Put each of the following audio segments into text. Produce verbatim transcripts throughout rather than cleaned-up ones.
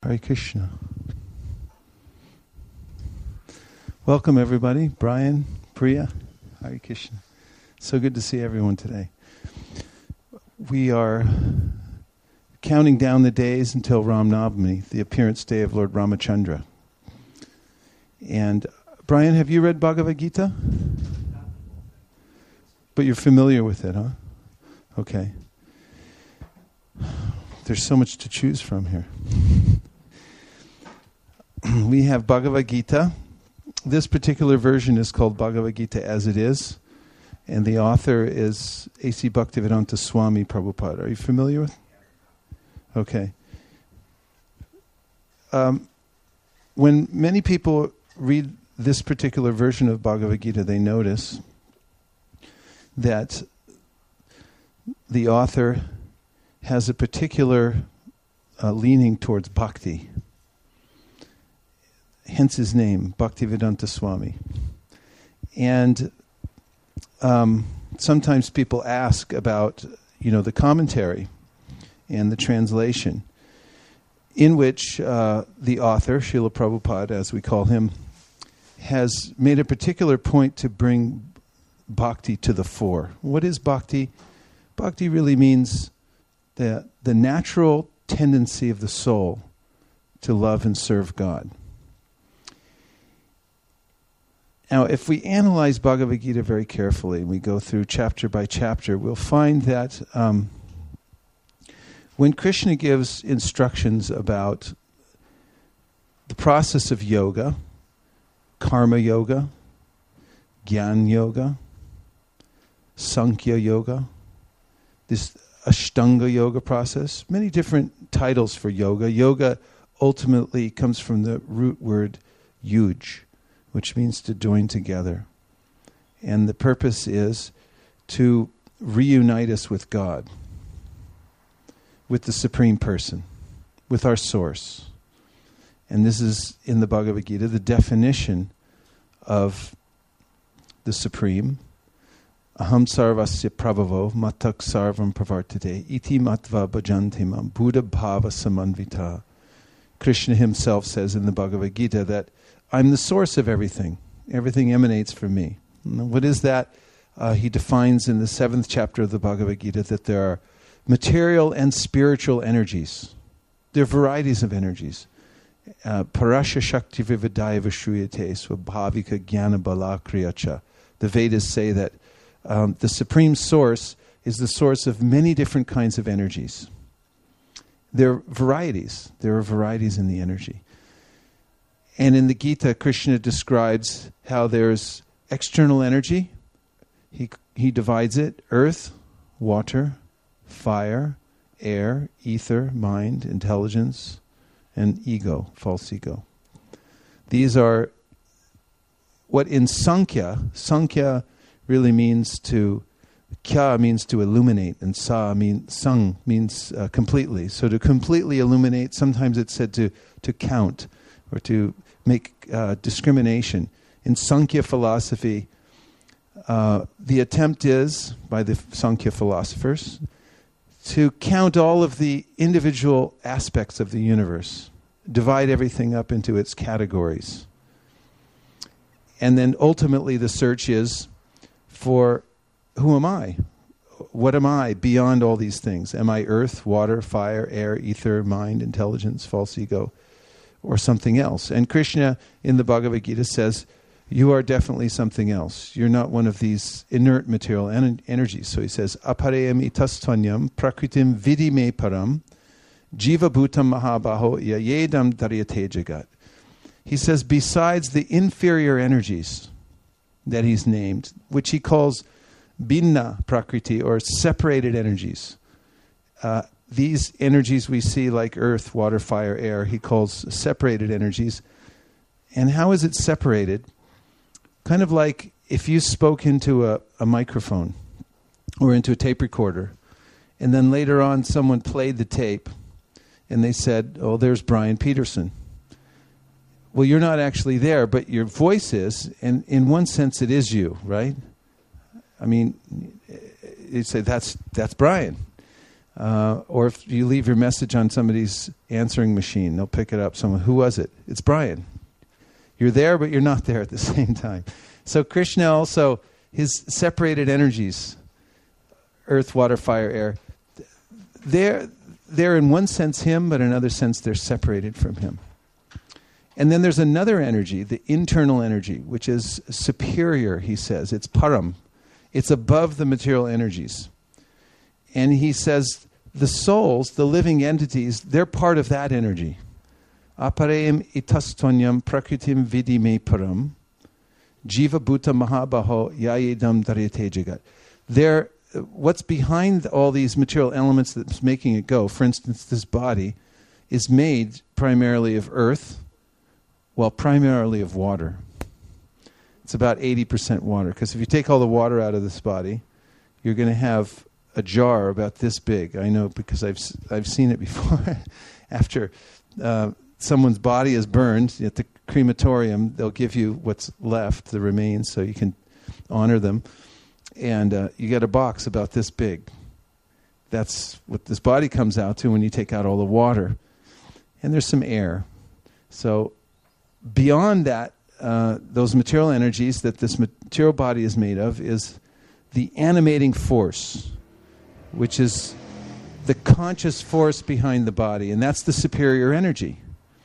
Hare Krishna. Welcome everybody. Brian, Priya, Hare Krishna. So good to see everyone today. We are counting down the days until Ram Navami, the appearance day of Lord Ramachandra. And Brian, have you read Bhagavad Gita? But you're familiar with it, huh? Okay. There's so much to choose from here. We have Bhagavad Gita. This particular version is called Bhagavad Gita as it is, and the author is A C Bhaktivedanta Swami Prabhupada. Are you familiar with? Okay. Um, when many people read this particular version of Bhagavad Gita, they notice that the author has a particular uh, leaning towards bhakti. Hence his name, Bhaktivedanta Swami. And um, sometimes people ask about, you know, the commentary and the translation, in which uh, the author, Srila Prabhupada, as we call him, has made a particular point to bring bhakti to the fore. What is bhakti? Bhakti really means the the natural tendency of the soul to love and serve God. Now, if we analyze Bhagavad Gita very carefully, we go through chapter by chapter, we'll find that um, when Krishna gives instructions about the process of yoga, karma yoga, jnana yoga, sankhya yoga, this Ashtanga yoga process, many different titles for yoga. Yoga ultimately comes from the root word yuj, which means to join together. And the purpose is to reunite us with God, with the Supreme Person, with our source. And this is, in the Bhagavad Gita, the definition of the Supreme. Aham sarvasya prabhavo matak sarvam pravartate iti matva bhajantimam buddha bhava samanvita. Krishna himself says in the Bhagavad Gita that I'm the source of everything. Everything emanates from me. What is that? Uh, he defines in the seventh chapter of the Bhagavad Gita that there are material and spiritual energies. There are varieties of energies. Uh, Parasya Shakti Vivadaya Vashruyate Swabhavika Jnana Bala Kriyacha. The Vedas say that um, the Supreme Source is the source of many different kinds of energies. There are varieties. There are varieties in the energy. And in the Gita, Krishna describes how there's external energy. He he divides it: earth, water, fire, air, ether, mind, intelligence, and ego, false ego. These are what in Sankhya, Sankhya really means to, kya means to illuminate, and sa means, sang means uh, completely. So to completely illuminate, sometimes it's said to, to count or to make uh, discrimination. In Sankhya philosophy, uh, the attempt is, by the Sankhya philosophers, to count all of the individual aspects of the universe, divide everything up into its categories. And then ultimately the search is for, who am I? What am I beyond all these things? Am I earth, water, fire, air, ether, mind, intelligence, false ego, or something else? And Krishna in the Bhagavad Gita says, you are definitely something else. You're not one of these inert material en- energies. So he says, aparayam itastvanyam prakritim vidime param jiva bhutam mahabaho yayedam daryate jagat. He says, besides the inferior energies that he's named, which he calls binna prakriti, or separated energies, uh, these energies we see like earth, water, fire, air, he calls separated energies. And how is it separated? Kind of like if you spoke into a, a microphone or into a tape recorder, and then later on someone played the tape and they said, oh, there's Brian Peterson. Well, you're not actually there, but your voice is, and in one sense it is you, right? I mean, you say, that's that's Brian. Uh, or if you leave your message on somebody's answering machine, they'll pick it up. Someone, who was it? It's Brian. You're there, but you're not there at the same time. So Krishna also, his separated energies, earth, water, fire, air, they're, they're in one sense him, but in another sense they're separated from him. And then there's another energy, the internal energy, which is superior, he says. It's param. It's above the material energies. And he says the souls, the living entities, they're part of that energy. Aparayam itastonyam prakritim vidime param jiva bhuta mahabaho yayedam daryate jagat. They're, what's behind all these material elements that's making it go, for instance, this body, is made primarily of earth, well, primarily of water. It's about eighty percent water, because if you take all the water out of this body, you're going to have a jar about this big. I know because I've I've seen it before. After uh, someone's body is burned at the crematorium, they'll give you what's left, the remains, so you can honor them. And uh, you get a box about this big. That's what this body comes out to when you take out all the water. And there's some air. So beyond that, uh, those material energies that this material body is made of is the animating force, which is the conscious force behind the body, and that's the superior energy.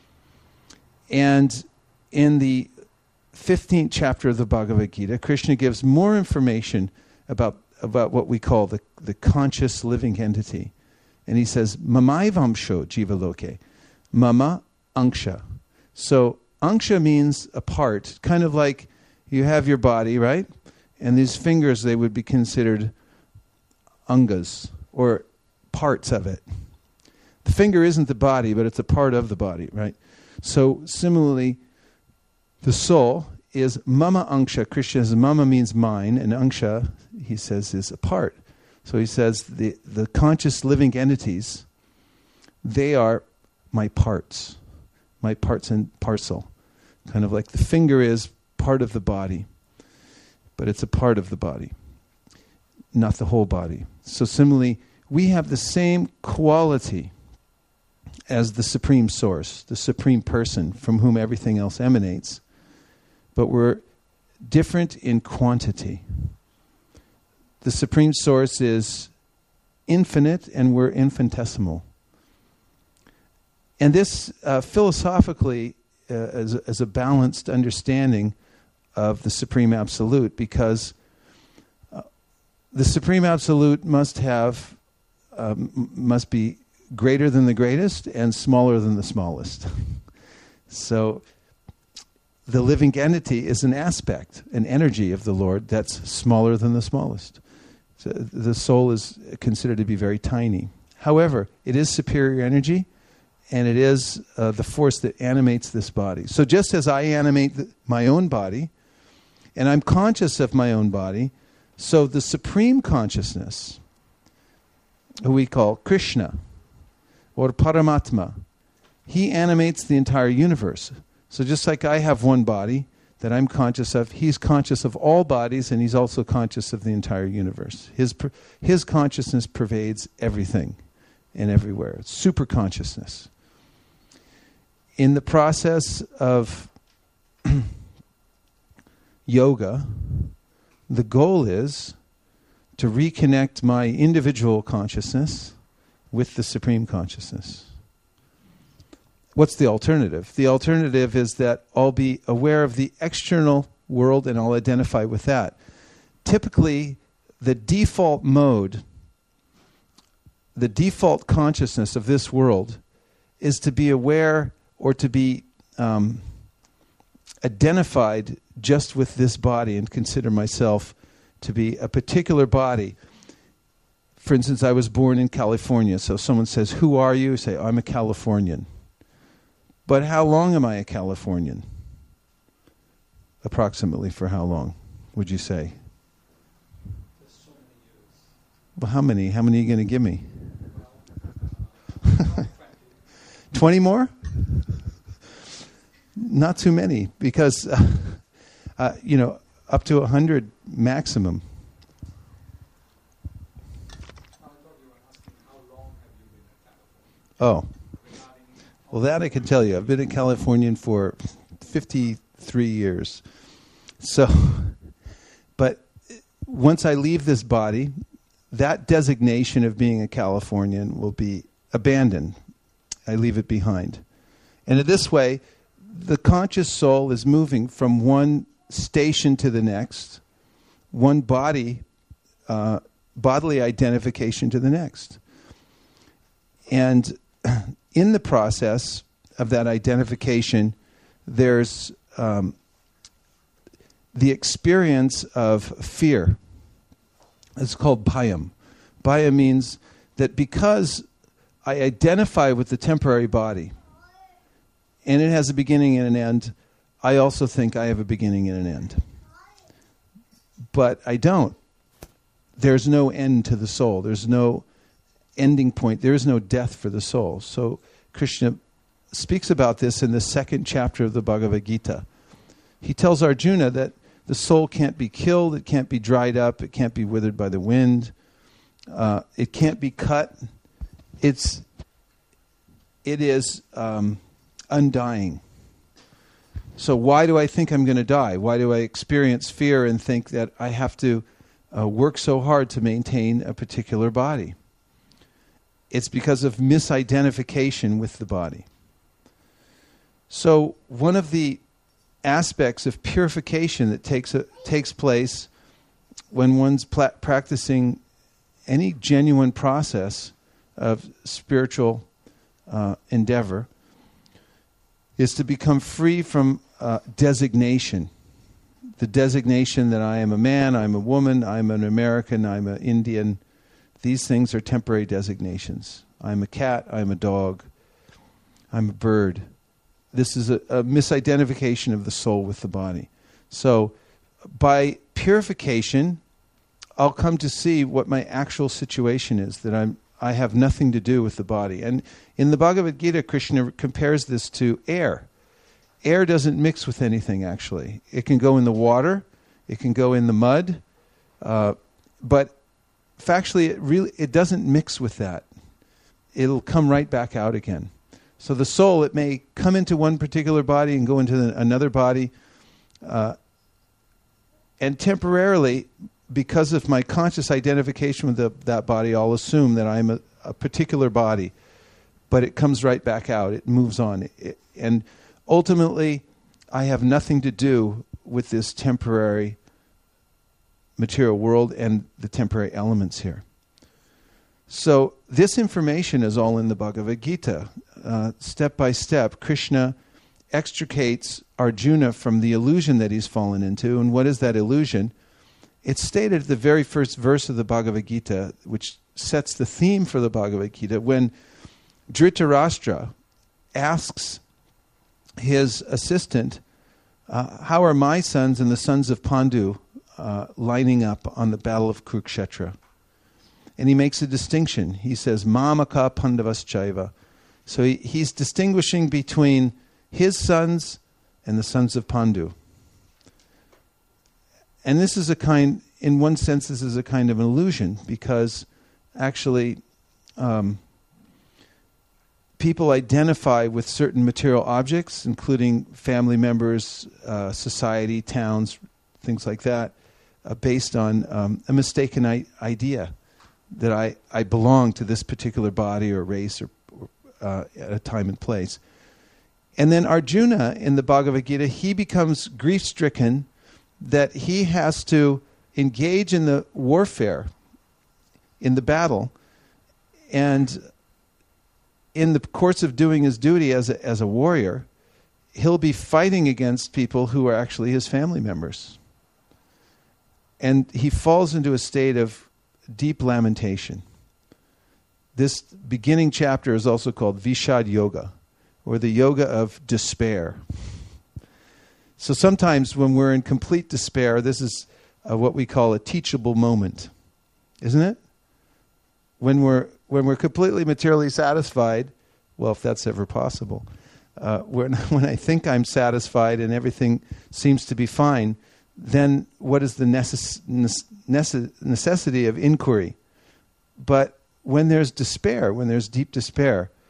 And in the fifteenth chapter of the Bhagavad Gita, Krishna gives more information about, about what we call the, the conscious living entity. And he says, Mamaivamsho jiva loke, mama anksha. So anksha means a part, kind of like you have your body, right? And these fingers, they would be considered angas, or parts of it. The finger isn't the body, but it's a part of the body, right? So similarly, the soul is mama anksha. Krishna says mama means mine, and anksha, he says, is a part. So he says the, the conscious living entities, they are my parts, my parts and parcel. Kind of like the finger is part of the body, but it's a part of the body, not the whole body. So similarly, we have the same quality as the supreme source, the supreme person from whom everything else emanates, but we're different in quantity. The supreme source is infinite and we're infinitesimal. And this uh, philosophically uh, as, a, as a balanced understanding of the Supreme Absolute, because uh, the Supreme Absolute must have, um, must be greater than the greatest and smaller than the smallest. So the living entity is an aspect, an energy of the Lord that's smaller than the smallest. So the soul is considered to be very tiny. However, it is superior energy, and it is uh, the force that animates this body. So just as I animate the, my own body, and I'm conscious of my own body, so the supreme consciousness, who we call Krishna, or Paramatma, he animates the entire universe. So just like I have one body that I'm conscious of, he's conscious of all bodies, and he's also conscious of the entire universe. His his consciousness pervades everything and everywhere. It's super consciousness. In the process of yoga, the goal is to reconnect my individual consciousness with the supreme consciousness. What's the alternative? The alternative is that I'll be aware of the external world and I'll identify with that. Typically, the default mode, the default consciousness of this world is to be aware or to be um, identified just with this body and consider myself to be a particular body. For instance, I was born in California, so someone says, "Who are you?" I say, "I'm a Californian." But how long am I a Californian? Approximately for how long, would you say? Just so many years. Well, how many? How many are you going to give me? twenty more? Not too many, because, uh, uh, you know, up to one hundred maximum. I thought you were asking how long Oh. Well, that I can tell you. I've been a Californian for fifty-three years. So, but once I leave this body, that designation of being a Californian will be abandoned. I leave it behind. And in this way, the conscious soul is moving from one station to the next, one body, uh, bodily identification to the next. And in the process of that identification, there's um, the experience of fear. It's called bhayam. Bhaya means that because I identify with the temporary body, and it has a beginning and an end, I also think I have a beginning and an end. But I don't. There's no end to the soul. There's no ending point. There is no death for the soul. So Krishna speaks about this in the second chapter of the Bhagavad Gita. He tells Arjuna that the soul can't be killed, it can't be dried up, it can't be withered by the wind, uh, it can't be cut. It's, it is um, undying. So why do I think I'm going to die? Why do I experience fear and think that I have to uh, work so hard to maintain a particular body? It's because of misidentification with the body. So one of the aspects of purification that takes a, takes place when one's pla- practicing any genuine process of spiritual uh, endeavor is to become free from uh, designation. The designation that I am a man, I'm a woman, I'm an American, I'm an Indian. These things are temporary designations. I'm a cat, I'm a dog, I'm a bird. This is a, a misidentification of the soul with the body. So by purification, I'll come to see what my actual situation is, that I'm I have nothing to do with the body. And in the Bhagavad Gita, Krishna compares this to air. Air doesn't mix with anything, actually. It can go in the water, it can go in the mud, uh, but factually, it really it doesn't mix with that. It'll come right back out again. So the soul, it may come into one particular body and go into the, another body, uh, and temporarily, because of my conscious identification with the, that body, I'll assume that I'm a, a particular body, but it comes right back out. It moves on. It, and ultimately, I have nothing to do with this temporary material world and the temporary elements here. So this information is all in the Bhagavad Gita. Uh, step by step, Krishna extricates Arjuna from the illusion that he's fallen into. And what is that illusion? It's stated at the very first verse of the Bhagavad Gita, which sets the theme for the Bhagavad Gita, when Dhritarashtra asks his assistant, uh, how are my sons and the sons of Pandu uh, lining up on the battle of Kurukshetra? And he makes a distinction. He says, Mamaka Pandavaschaiva. So he, he's distinguishing between his sons and the sons of Pandu. And this is a kind, in one sense, this is a kind of an illusion, because actually um, people identify with certain material objects, including family members, uh, society, towns, things like that, uh, based on um, a mistaken I- idea that I, I belong to this particular body or race or, or uh, at a time and place. And then Arjuna, in the Bhagavad Gita, he becomes grief-stricken that he has to engage in the warfare, in the battle, and in the course of doing his duty as a, as a warrior, he'll be fighting against people who are actually his family members. And he falls into a state of deep lamentation. This beginning chapter is also called Vishad Yoga, or the yoga of despair. So sometimes when we're in complete despair, this is uh, what we call a teachable moment, isn't it? When we're when we're completely materially satisfied, well, if that's ever possible, uh, when when I think I'm satisfied and everything seems to be fine, then what is the necess- necess- necessity of inquiry? But when there's despair, when there's deep despair,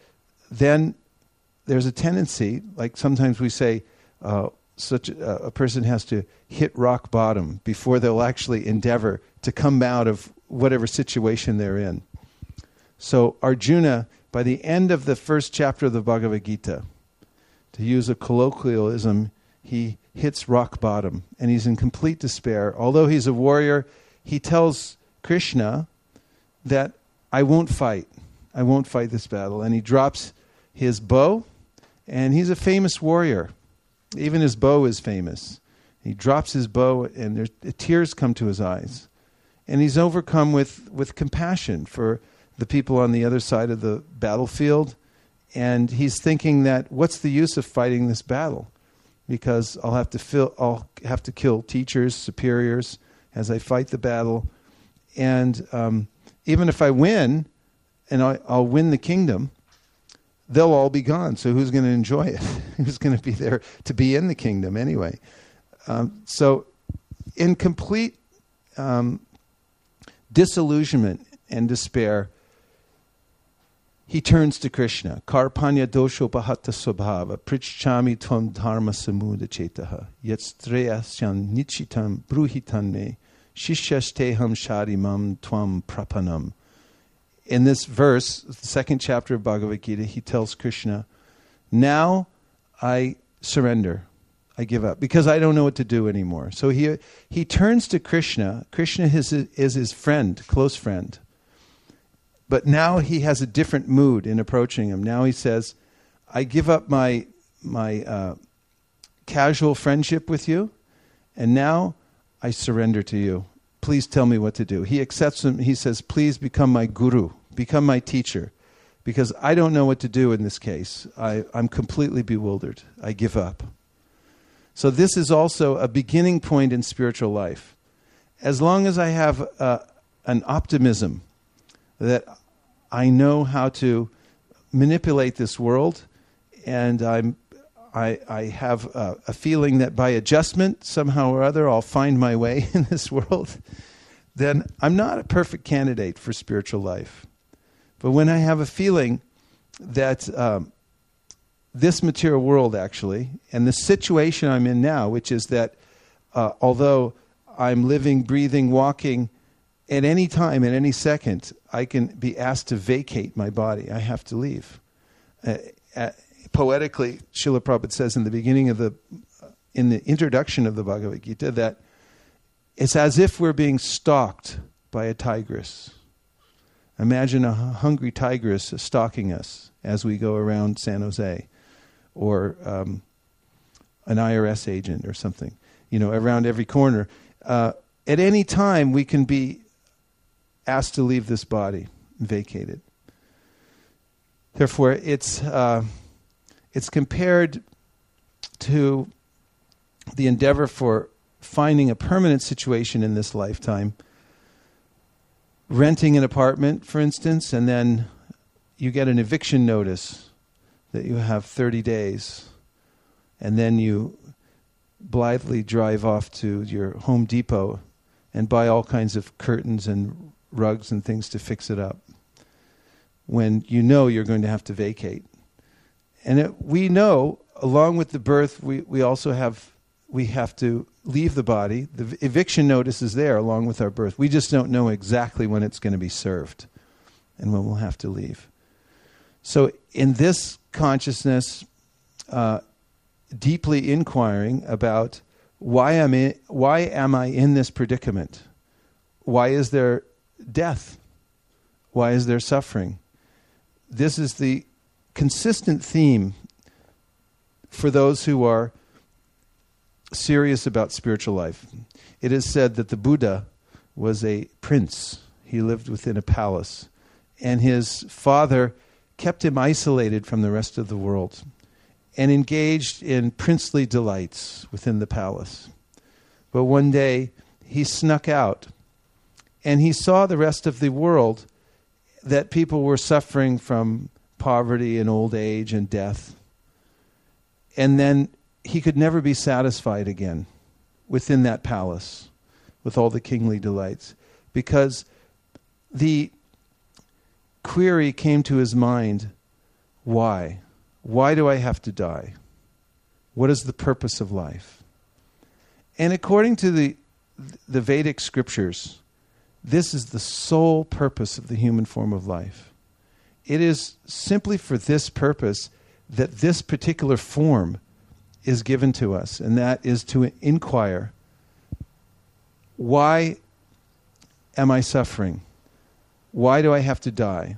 then there's a tendency, like sometimes we say, uh, such a, a person has to hit rock bottom before they'll actually endeavor to come out of whatever situation they're in. So Arjuna, by the end of the first chapter of the Bhagavad Gita, to use a colloquialism, he hits rock bottom and he's in complete despair. Although he's a warrior, he tells Krishna that I won't fight. I won't fight this battle. And he drops his bow, and he's a famous warrior. Even his bow is famous. He drops his bow, and there's, tears come to his eyes. And he's overcome with, with compassion for the people on the other side of the battlefield. And he's thinking that, what's the use of fighting this battle? Because I'll have to fill, I'll have to kill teachers, superiors, as I fight the battle. And um, even if I win, and I, I'll win the kingdom, they'll all be gone. So who's going to enjoy it? Who's going to be there to be in the kingdom anyway? Um, so in complete um, disillusionment and despair, he turns to Krishna. Karpanya dosho bahata swabhava prichchami tvam dharma samuda chetaha yatstreyasyan nichitam bruhitan me shishyasteham sharimam tvam prapanam. In this verse, the second chapter of Bhagavad Gita, he tells Krishna, now I surrender. I give up because I don't know what to do anymore. So he he turns to Krishna. Krishna is, is his friend, close friend. But now he has a different mood in approaching him. Now he says, I give up my, my uh, casual friendship with you, and now I surrender to you. Please tell me what to do. He accepts him. He says, please become my guru, become my teacher, because I don't know what to do in this case. I, I'm completely bewildered. I give up. So this is also a beginning point in spiritual life. As long as I have uh, an optimism that I know how to manipulate this world, and I'm, I, I have a, a feeling that by adjustment, somehow or other, I'll find my way in this world, then I'm not a perfect candidate for spiritual life. But when I have a feeling that um, this material world actually, and the situation I'm in now, which is that uh, although I'm living, breathing, walking, at any time, at any second, I can be asked to vacate my body. I have to leave. Uh, uh, poetically, Srila Prabhupada says in the beginning of the, in the introduction of the Bhagavad Gita, that it's as if we're being stalked by a tigress. Imagine a hungry tigress stalking us as we go around San Jose, or um, an I R S agent or something, you know, around every corner. Uh, at any time, we can be asked to leave this body, vacate it. Therefore, it's uh, it's compared to the endeavor for finding a permanent situation in this lifetime, renting an apartment, for instance, and then you get an eviction notice that you have thirty days, and then you blithely drive off to your Home Depot and buy all kinds of curtains and rugs and things to fix it up, when you know you're going to have to vacate. And it, we know, along with the birth, we, we also have, we have to leave the body. The eviction notice is there along with our birth. We just don't know exactly when it's going to be served and when we'll have to leave. So in this consciousness, uh, deeply inquiring about why am I, why am I in this predicament? Why is there death? Why is there suffering? This is the consistent theme for those who are serious about spiritual life. It is said that the Buddha was a prince. He lived within a palace, and his father kept him isolated from the rest of the world and engaged in princely delights within the palace. But one day he snuck out, and he saw the rest of the world, that people were suffering from poverty and old age and death. And then he could never be satisfied again within that palace with all the kingly delights, because the query came to his mind, Why? Why do I have to die? What is the purpose of life? And according to the the Vedic scriptures, this is the sole purpose of the human form of life. It is simply for this purpose that this particular form is given to us, and that is to inquire, why am I suffering? Why do I have to die?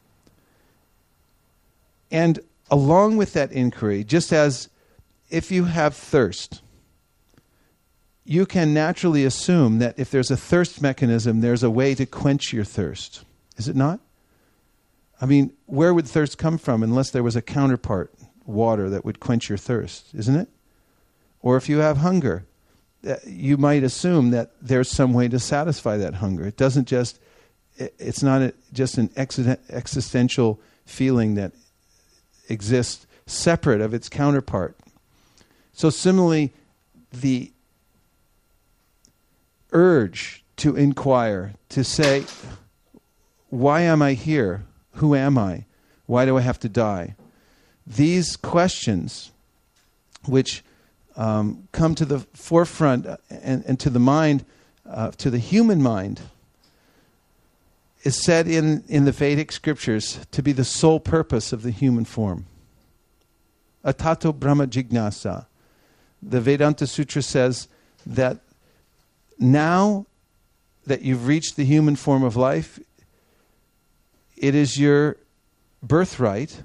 And along with that inquiry, just as if you have thirst, you can naturally assume that if there's a thirst mechanism, there's a way to quench your thirst. Is it not? I mean, where would thirst come from unless there was a counterpart, water, that would quench your thirst, isn't it? Or if you have hunger, you might assume that there's some way to satisfy that hunger. It doesn't just, it's not a, just an existential feeling that exists separate of its counterpart. So similarly, the urge to inquire, to say, why am I here? Who am I? Why do I have to die? These questions, which um, come to the forefront and, and to the mind, uh, to the human mind, is said in, in the Vedic scriptures to be the sole purpose of the human form. Atato Brahma Jignasa. The Vedanta Sutra says that now that you've reached the human form of life, it is your birthright,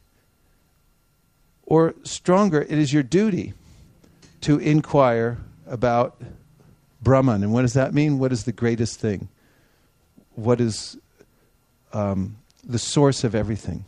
or stronger, it is your duty to inquire about Brahman. And what does that mean? What is the greatest thing? What is um, the source of everything?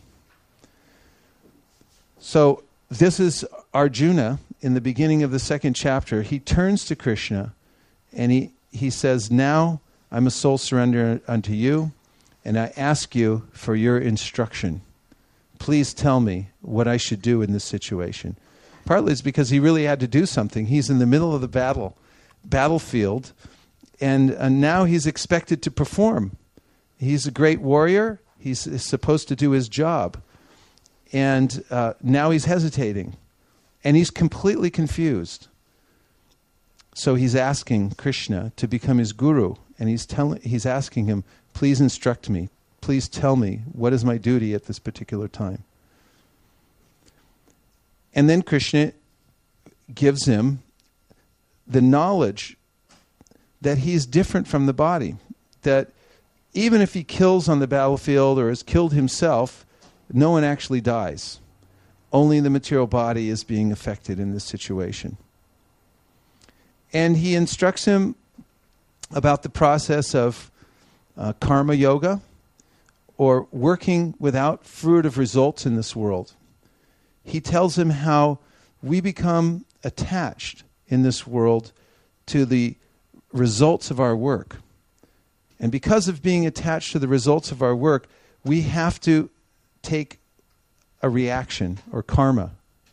So this is Arjuna in the beginning of the second chapter. He turns to Krishna and he, he says, now I'm a soul surrender unto you, and I ask you for your instruction. Please tell me what I should do in this situation. Partly it's because he really had to do something. He's in the middle of the battle, battlefield, and uh, now he's expected to perform. He's a great warrior. He's, he's supposed to do his job. And uh, now he's hesitating. And he's completely confused. So he's asking Krishna to become his guru. And he's telling, he's asking him, please instruct me. Please tell me what is my duty at this particular time. And then Krishna gives him the knowledge that he's different from the body. That even if he kills on the battlefield or has killed himself, no one actually dies. Only the material body is being affected in this situation. And he instructs him about the process of uh, karma yoga, or working without fruitive results in this world. He tells him how we become attached in this world to the results of our work. And because of being attached to the results of our work, we have to take a reaction or karma.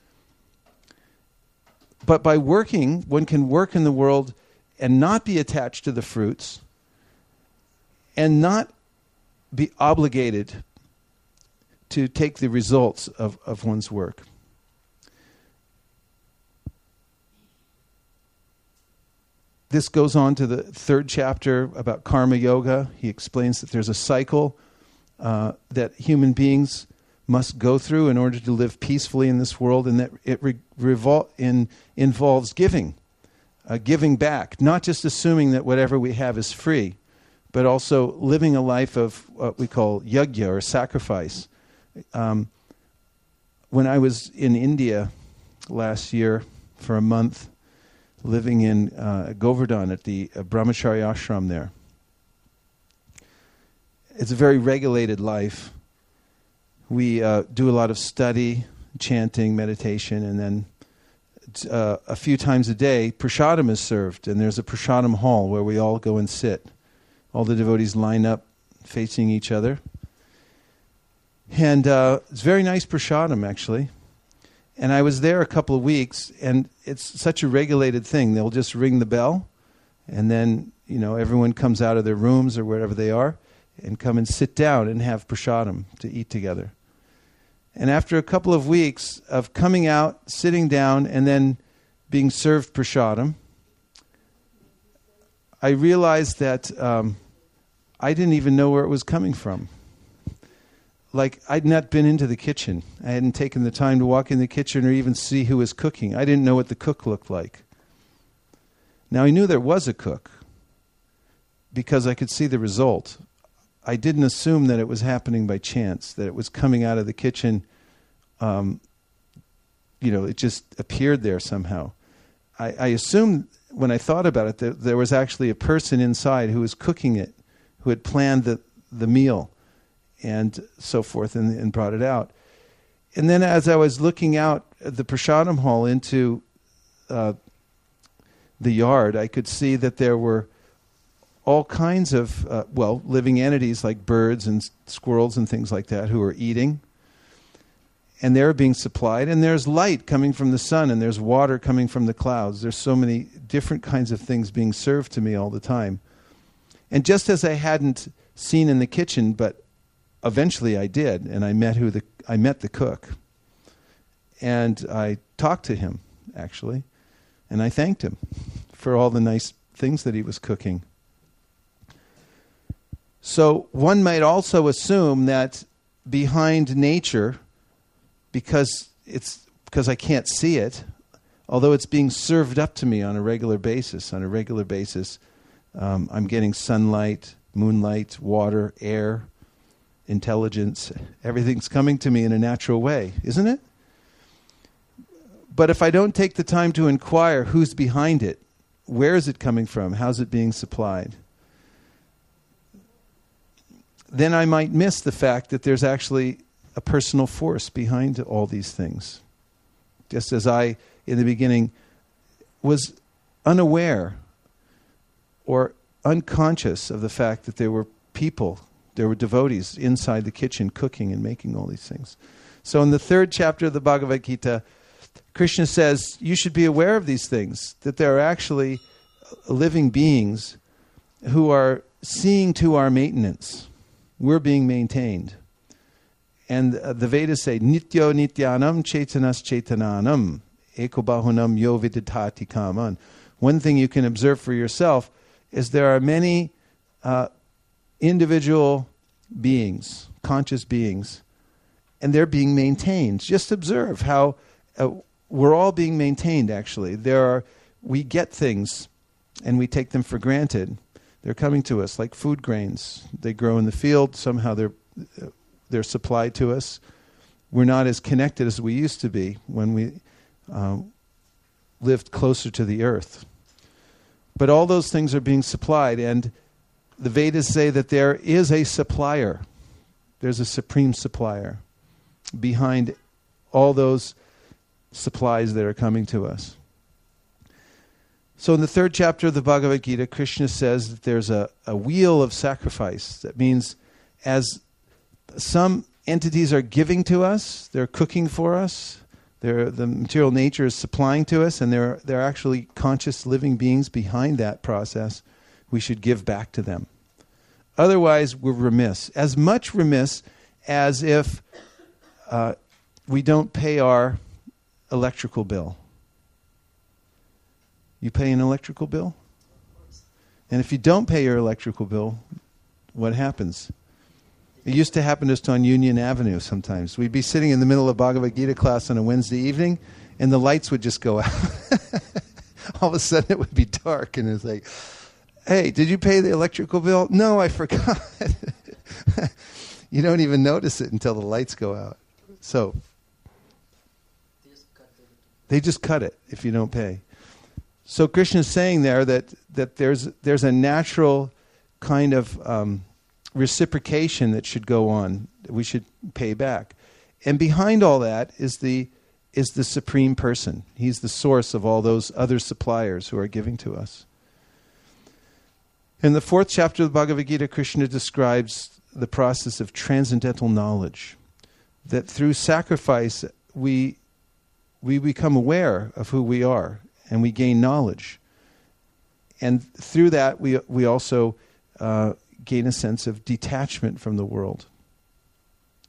But by working, one can work in the world and not be attached to the fruits and not be obligated to take the results of, of one's work. This goes on to the third chapter about karma yoga. He explains that there's a cycle uh, that human beings must go through in order to live peacefully in this world, and that it re- revol- in, involves giving, uh, giving back, not just assuming that whatever we have is free, but also living a life of what we call yajna, or sacrifice. Um, when I was in India last year for a month, living in uh, Govardhan at the uh, Brahmacharya ashram there, it's a very regulated life. We uh, do a lot of study, chanting, meditation, and then uh, a few times a day, prasadam is served, and there's a prasadam hall where we all go and sit. All the devotees line up facing each other. And uh, it's very nice prasadam, actually. And I was there a couple of weeks, and it's such a regulated thing. They'll just ring the bell, and then, you know, everyone comes out of their rooms or wherever they are and come and sit down and have prasadam to eat together. And after a couple of weeks of coming out, sitting down, and then being served prasadam, I realized that um, I didn't even know where it was coming from. Like, I'd not been into the kitchen. I hadn't taken the time to walk in the kitchen or even see who was cooking. I didn't know what the cook looked like. Now, I knew there was a cook because I could see the result. I didn't assume that it was happening by chance, that it was coming out of the kitchen. Um, you know, it just appeared there somehow. I, I assumed when I thought about it that there was actually a person inside who was cooking it, who had planned the, the meal and so forth, and, and brought it out. And then as I was looking out at the prasadam hall into uh, the yard, I could see that there were all kinds of, uh, well, living entities like birds and squirrels and things like that who were eating. And they're being supplied. And there's light coming from the sun, and there's water coming from the clouds. There's so many different kinds of things being served to me all the time. And just as I hadn't seen in the kitchen, but eventually I did, and I met who the I met the cook. And I talked to him, actually, and I thanked him for all the nice things that he was cooking. So one might also assume that behind nature, because it's because I can't see it, although it's being served up to me on a regular basis, on a regular basis, um, I'm getting sunlight, moonlight, water, air, intelligence. Everything's coming to me in a natural way, isn't it? But if I don't take the time to inquire who's behind it, where is it coming from, how's it being supplied, then I might miss the fact that there's actually a personal force behind all these things. Just as I, in the beginning, was unaware or unconscious of the fact that there were people, there were devotees inside the kitchen cooking and making all these things. So in the third chapter of the Bhagavad Gita, Krishna says, you should be aware of these things, that there are actually living beings who are seeing to our maintenance. We're being maintained. And uh, the Vedas say, Nityo Nityanam Chaitanas Chaitananam Ekobahunam Yo Viditati Kaman. One thing you can observe for yourself is there are many uh, individual beings, conscious beings, and they're being maintained. Just observe how uh, we're all being maintained, actually. There are, we get things and we take them for granted. They're coming to us like food grains. They grow in the field. Somehow they're uh, they're supplied to us. We're not as connected as we used to be when we uh, lived closer to the earth. But all those things are being supplied, and the Vedas say that there is a supplier. There's a supreme supplier behind all those supplies that are coming to us. So in the third chapter of the Bhagavad Gita, Krishna says that there's a, a wheel of sacrifice. That means as some entities are giving to us, they're cooking for us, they're, the material nature is supplying to us, and there are actually conscious living beings behind that process, we should give back to them. Otherwise, we're remiss. As much remiss as if uh, we don't pay our electrical bill. You pay an electrical bill? And if you don't pay your electrical bill, what happens? It used to happen just on Union Avenue sometimes. We'd be sitting in the middle of Bhagavad Gita class on a Wednesday evening, and the lights would just go out. All of a sudden it would be dark, and it's like, hey, did you pay the electrical bill? No, I forgot. You don't even notice it until the lights go out. So they just cut it if you don't pay. So Krishna's saying there that, that there's there's a natural kind of um, reciprocation that should go on, that we should pay back. And behind all that is the is the Supreme Person. He's the source of all those other suppliers who are giving to us. In the fourth chapter of the Bhagavad Gita, Krishna describes the process of transcendental knowledge. That through sacrifice, we we become aware of who we are, and we gain knowledge. And through that, we we also uh, gain a sense of detachment from the world.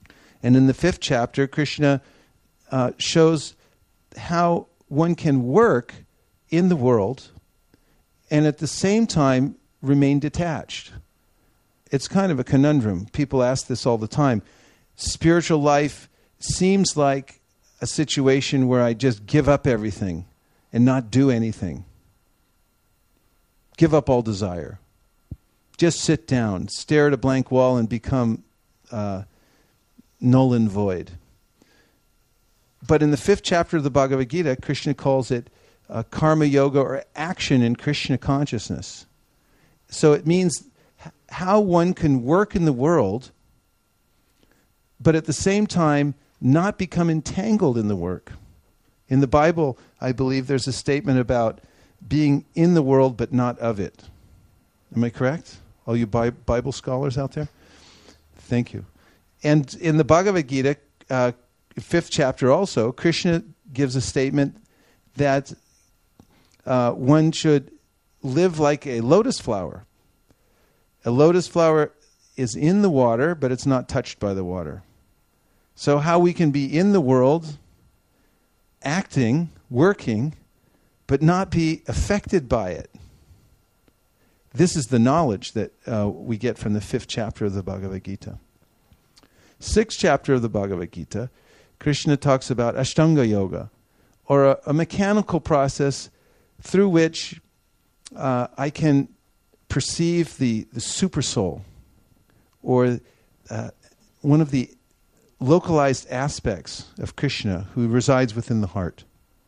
And in the fifth chapter, Krishna uh, shows how one can work in the world and at the same time remain detached. It's kind of a conundrum. People ask this all the time. Spiritual life seems like a situation where I just give up everything and not do anything. Give up all desire. Just sit down, stare at a blank wall and become uh, null and void. But in the fifth chapter of the Bhagavad Gita, Krishna calls it uh, karma yoga, or action in Krishna consciousness. So it means h- how one can work in the world, but at the same time not become entangled in the work. In the Bible, I believe there's a statement about being in the world but not of it. Am I correct? All you Bi- Bible scholars out there? Thank you. And in the Bhagavad Gita, uh, fifth chapter also, Krishna gives a statement that uh, one should live like a lotus flower. A lotus flower is in the water, but it's not touched by the water. So how we can be in the world, acting, working, but not be affected by it. This is the knowledge that uh, we get from the fifth chapter of the Bhagavad Gita. Sixth chapter of the Bhagavad Gita, Krishna talks about Ashtanga Yoga, or a, a mechanical process through which uh, I can perceive the, the super soul, or uh, one of the localized aspects of Krishna who resides within the heart.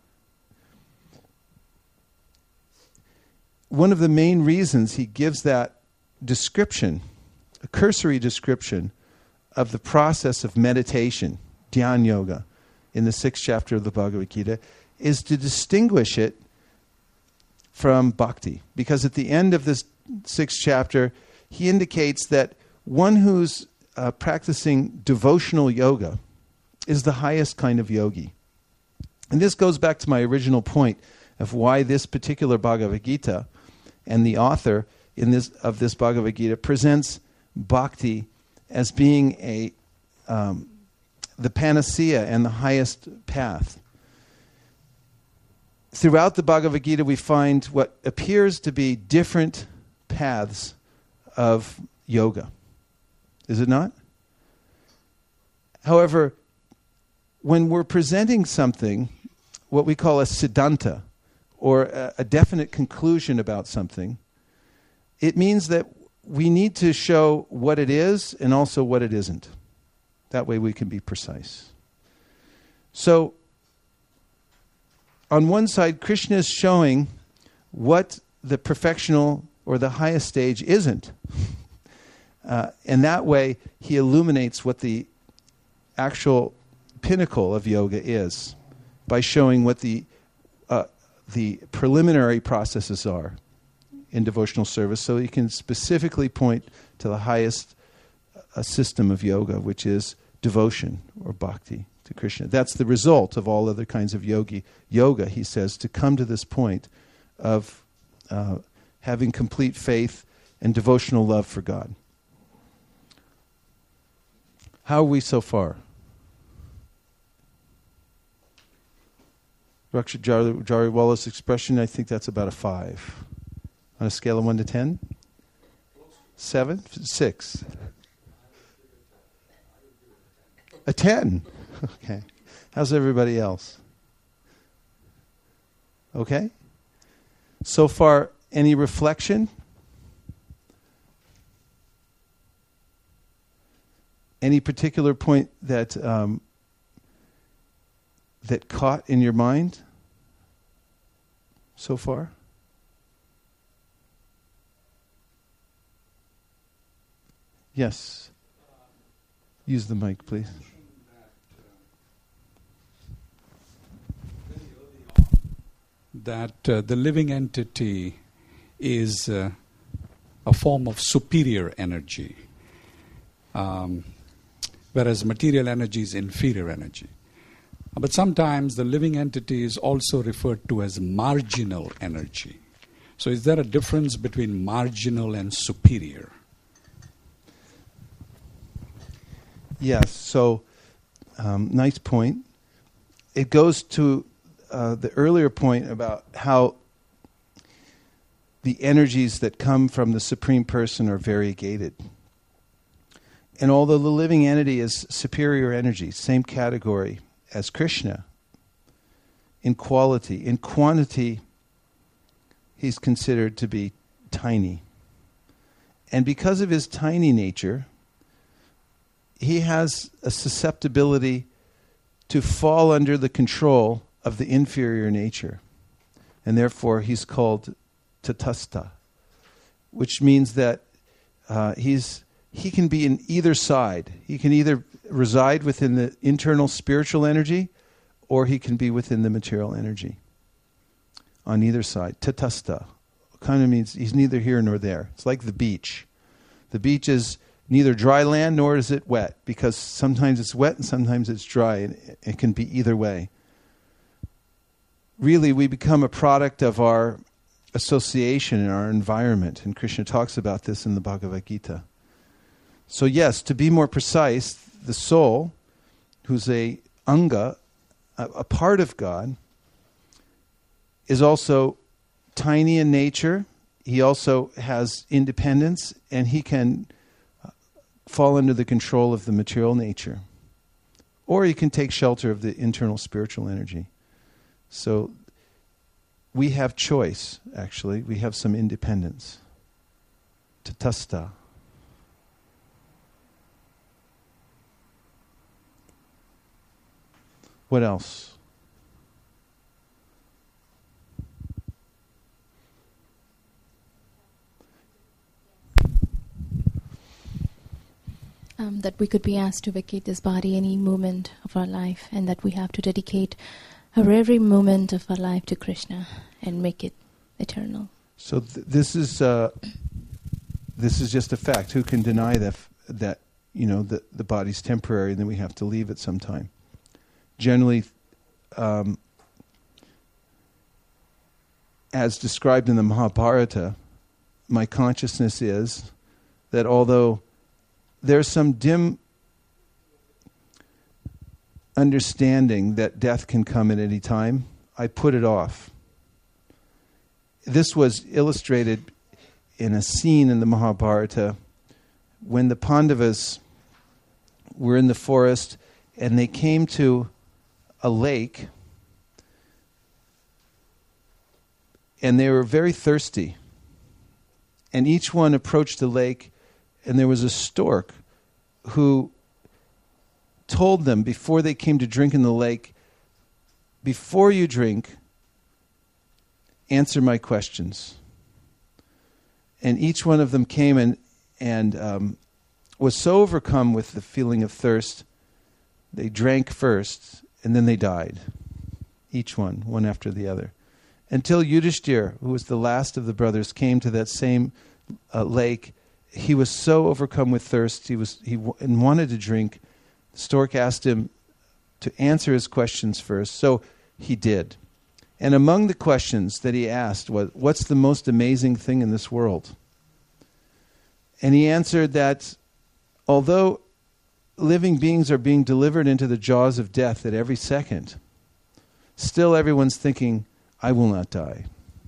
One of the main reasons he gives that description, a cursory description of the process of meditation, Dhyan Yoga, in the sixth chapter of the Bhagavad Gita, is to distinguish it from bhakti. Because at the end of this sixth chapter, he indicates that one who's uh, practicing devotional yoga is the highest kind of yogi. And this goes back to my original point of why this particular Bhagavad Gita and the author in this of this Bhagavad Gita presents bhakti as being a um, the panacea and the highest path. Throughout the Bhagavad Gita, we find what appears to be different paths of yoga. Is it not? However, when we're presenting something, what we call a siddhanta, or a, a definite conclusion about something, it means that we need to show what it is and also what it isn't. That way we can be precise. So, on one side, Krishna is showing what the perfectional or the highest stage isn't. Uh, and that way, he illuminates what the actual pinnacle of yoga is by showing what the uh, the preliminary processes are in devotional service, so he can specifically point to the highest uh, system of yoga, which is devotion or bhakti to Krishna. That's the result of all other kinds of yogi yoga, he says, to come to this point of uh, having complete faith and devotional love for God. How are we so far? Raksha Jari, Jari Wallace expression, I think that's about a five. On a scale of one to ten? Seven? Six? A ten? Okay. How's everybody else? Okay? So far, any reflection? Any particular point that um, that caught in your mind so far? Yes. Use the mic, please. That uh, the living entity is uh, a form of superior energy, um, whereas material energy is inferior energy. But sometimes the living entity is also referred to as marginal energy. So is there a difference between marginal and superior? Yes. So Um, nice point. It goes to uh, the earlier point about how the energies that come from the Supreme Person are variegated. And although the living entity is superior energy, same category as Krishna, in quality, in quantity, he's considered to be tiny. And because of his tiny nature, he has a susceptibility to fall under the control of the inferior nature. And therefore he's called Tatastha, which means that uh, he's he can be in either side. He can either reside within the internal spiritual energy, or he can be within the material energy. On either side. Tatastha kind of means he's neither here nor there. It's like the beach. The beach is neither dry land nor is it wet, because sometimes it's wet and sometimes it's dry, and it can be either way. Really, we become a product of our association and our environment, and Krishna talks about this in the Bhagavad Gita. So yes, to be more precise, the soul, who's a anga, a, a part of God, is also tiny in nature. He also has independence, and he can fall under the control of the material nature. Or he can take shelter of the internal spiritual energy. So we have choice, actually. We have some independence. Tatastha. What else? Um, that we could be asked to vacate this body any moment of our life, and that we have to dedicate our every moment of our life to Krishna and make it eternal. So th- this is uh, this is just a fact. Who can deny that f- that you know the the body's temporary, and then we have to leave it sometime? Generally, um, as described in the Mahabharata, my consciousness is that although there's some dim understanding that death can come at any time, I put it off. This was illustrated in a scene in the Mahabharata when the Pandavas were in the forest and they came to a lake, and they were very thirsty. And each one approached the lake, and there was a stork who told them before they came to drink in the lake, before you drink, answer my questions. And each one of them came and, and um, was so overcome with the feeling of thirst, they drank first, and then they died. Each one, one after the other. Until Yudhishthira, who was the last of the brothers, came to that same uh, lake. He was so overcome with thirst, he was he w- and wanted to drink. The stork asked him to answer his questions first, so he did. And among the questions that he asked was, what's the most amazing thing in this world? And he answered that although living beings are being delivered into the jaws of death at every second, still everyone's thinking, I will not die.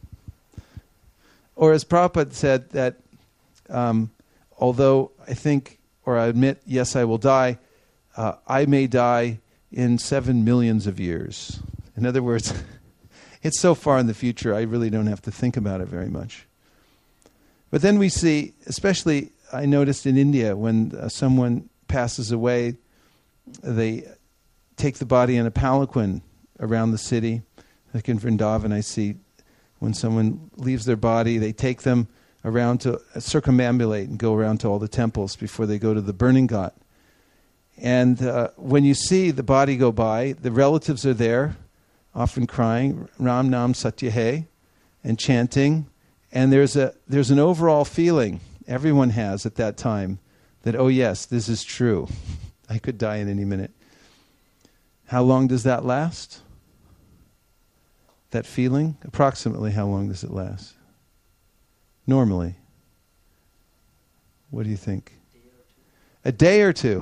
Or as Prabhupada said, that um, although I think, or I admit, yes, I will die, uh, I may die in seven millions of years. In other words, it's so far in the future, I really don't have to think about it very much. But then we see, especially I noticed in India, when uh, someone passes away, they take the body in a palanquin around the city. Like in Vrindavan, I see when someone leaves their body, they take them around to uh, circumambulate and go around to all the temples before they go to the burning ghat. And uh, when you see the body go by, the relatives are there, often crying, Ram Nam Satya Hai, and chanting. And there's a there's an overall feeling everyone has at that time that, oh yes, this is true. I could die in any minute. How long does that last? That feeling? Approximately how long does it last? Normally. What do you think? a day or two.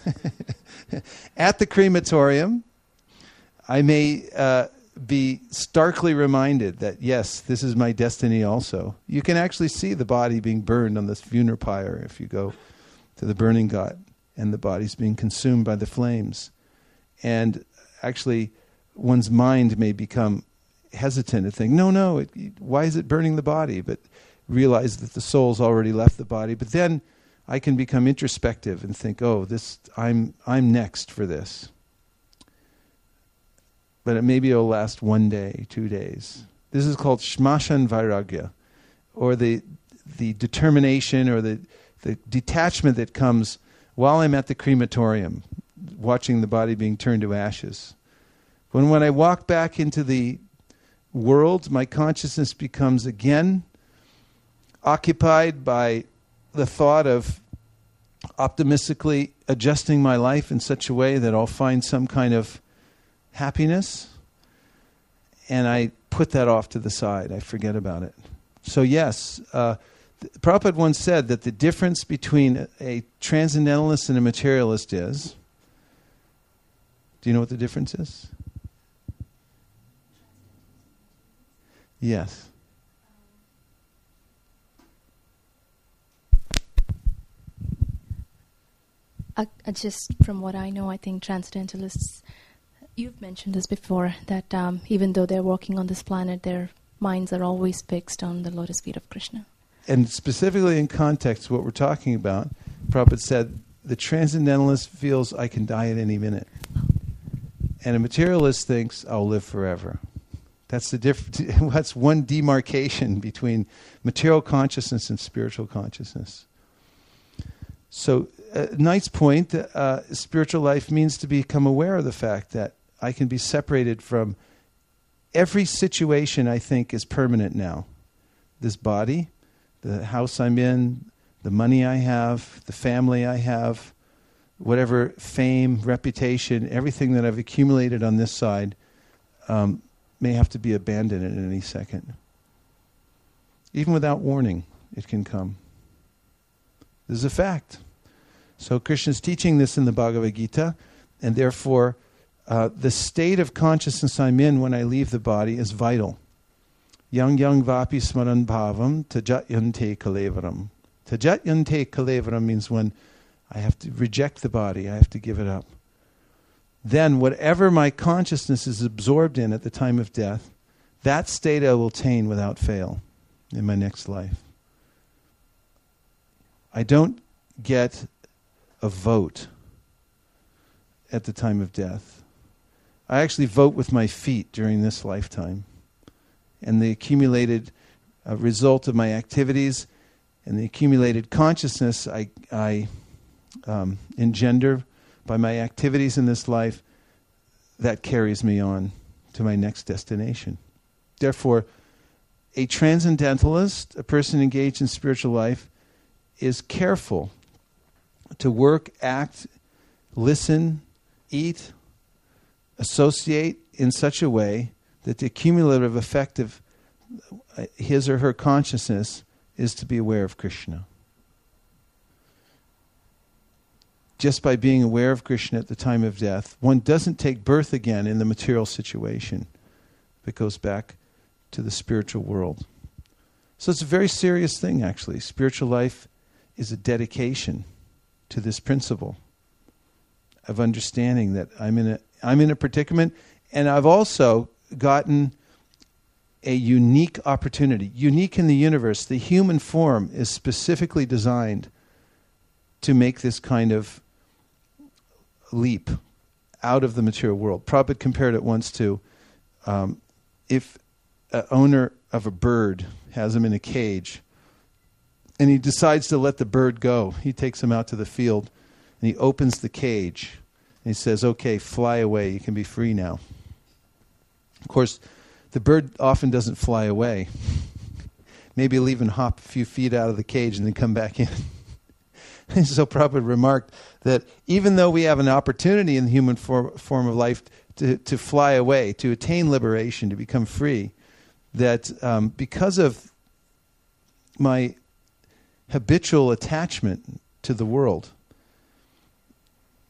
At the crematorium, I may uh, be starkly reminded that, yes, this is my destiny also. You can actually see the body being burned on this funeral pyre if you go to the burning ghat, and the body's being consumed by the flames. And actually, one's mind may become hesitant and think, no, no, it, why is it burning the body? But realize that the soul's already left the body. But then I can become introspective and think, oh, this I'm I'm next for this. But it, maybe it'll last one day, two days. This is called shmashan vairagya, or the the determination or the, the detachment that comes while I'm at the crematorium, watching the body being turned to ashes. When when I walk back into the world, my consciousness becomes again occupied by the thought of optimistically adjusting my life in such a way that I'll find some kind of happiness, and I put that off to the side. I forget about it. So yes, uh, Prabhupada once said that the difference between a, a transcendentalist and a materialist is, do you know what the difference is? Yes. Uh, uh, just from what I know, I think transcendentalists, you've mentioned this before, that um, even though they're walking on this planet, their minds are always fixed on the lotus feet of Krishna. And specifically in context, what we're talking about, Prabhupada said, the transcendentalist feels I can die at any minute. And a materialist thinks I'll live forever. That's the diff- That's one demarcation between material consciousness and spiritual consciousness. So, uh, Knight's point, uh, spiritual life means to become aware of the fact that I can be separated from every situation I think is permanent now. This body, the house I'm in, the money I have, the family I have, whatever fame, reputation, everything that I've accumulated on this side um, may have to be abandoned at any second. Even without warning, it can come. This is a fact. So Krishna's teaching this in the Bhagavad Gita, and therefore uh, the state of consciousness I'm in when I leave the body is vital. Yang yang vapi smaran bhavam tajatyante kalevaram. Tajatyante kalevaram means when I have to reject the body, I have to give it up. Then whatever my consciousness is absorbed in at the time of death, that state I will attain without fail in my next life. I don't get a vote at the time of death. I actually vote with my feet during this lifetime. And the accumulated uh, result of my activities and the accumulated consciousness I, I um, engender by my activities in this life, that carries me on to my next destination. Therefore, a transcendentalist, a person engaged in spiritual life, is careful to work, act, listen, eat, associate in such a way that the cumulative effect of his or her consciousness is to be aware of Krishna. Just by being aware of Krishna at the time of death, one doesn't take birth again in the material situation, but goes back to the spiritual world. So it's a very serious thing, actually. Spiritual life is a dedication to this principle of understanding that I'm in a I'm in a predicament, and I've also gotten a unique opportunity, unique in the universe. The human form is specifically designed to make this kind of leap out of the material world. Prabhupada compared it once to um, if an owner of a bird has him in a cage and he decides to let the bird go. He takes him out to the field and he opens the cage and he says, okay, fly away, you can be free now. Of course, the bird often doesn't fly away. Maybe he'll even hop a few feet out of the cage and then come back in. And so Prabhupada remarked that even though we have an opportunity in the human for, form of life to, to fly away, to attain liberation, to become free, that um, because of my habitual attachment to the world,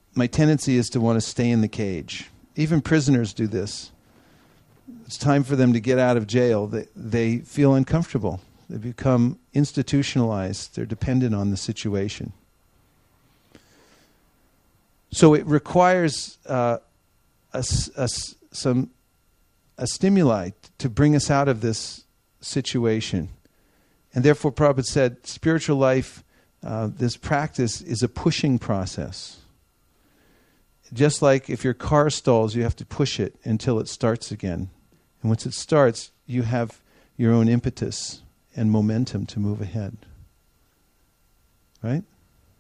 my tendency is to want to stay in the cage. Even prisoners do this. It's time for them to get out of jail. They, they feel uncomfortable. They become institutionalized. They're dependent on the situation. So it requires uh, a, a, some a stimuli to bring us out of this situation. And therefore, Prabhupada said, spiritual life, uh, this practice is a pushing process. Just like if your car stalls, you have to push it until it starts again. And once it starts, you have your own impetus and momentum to move ahead. Right?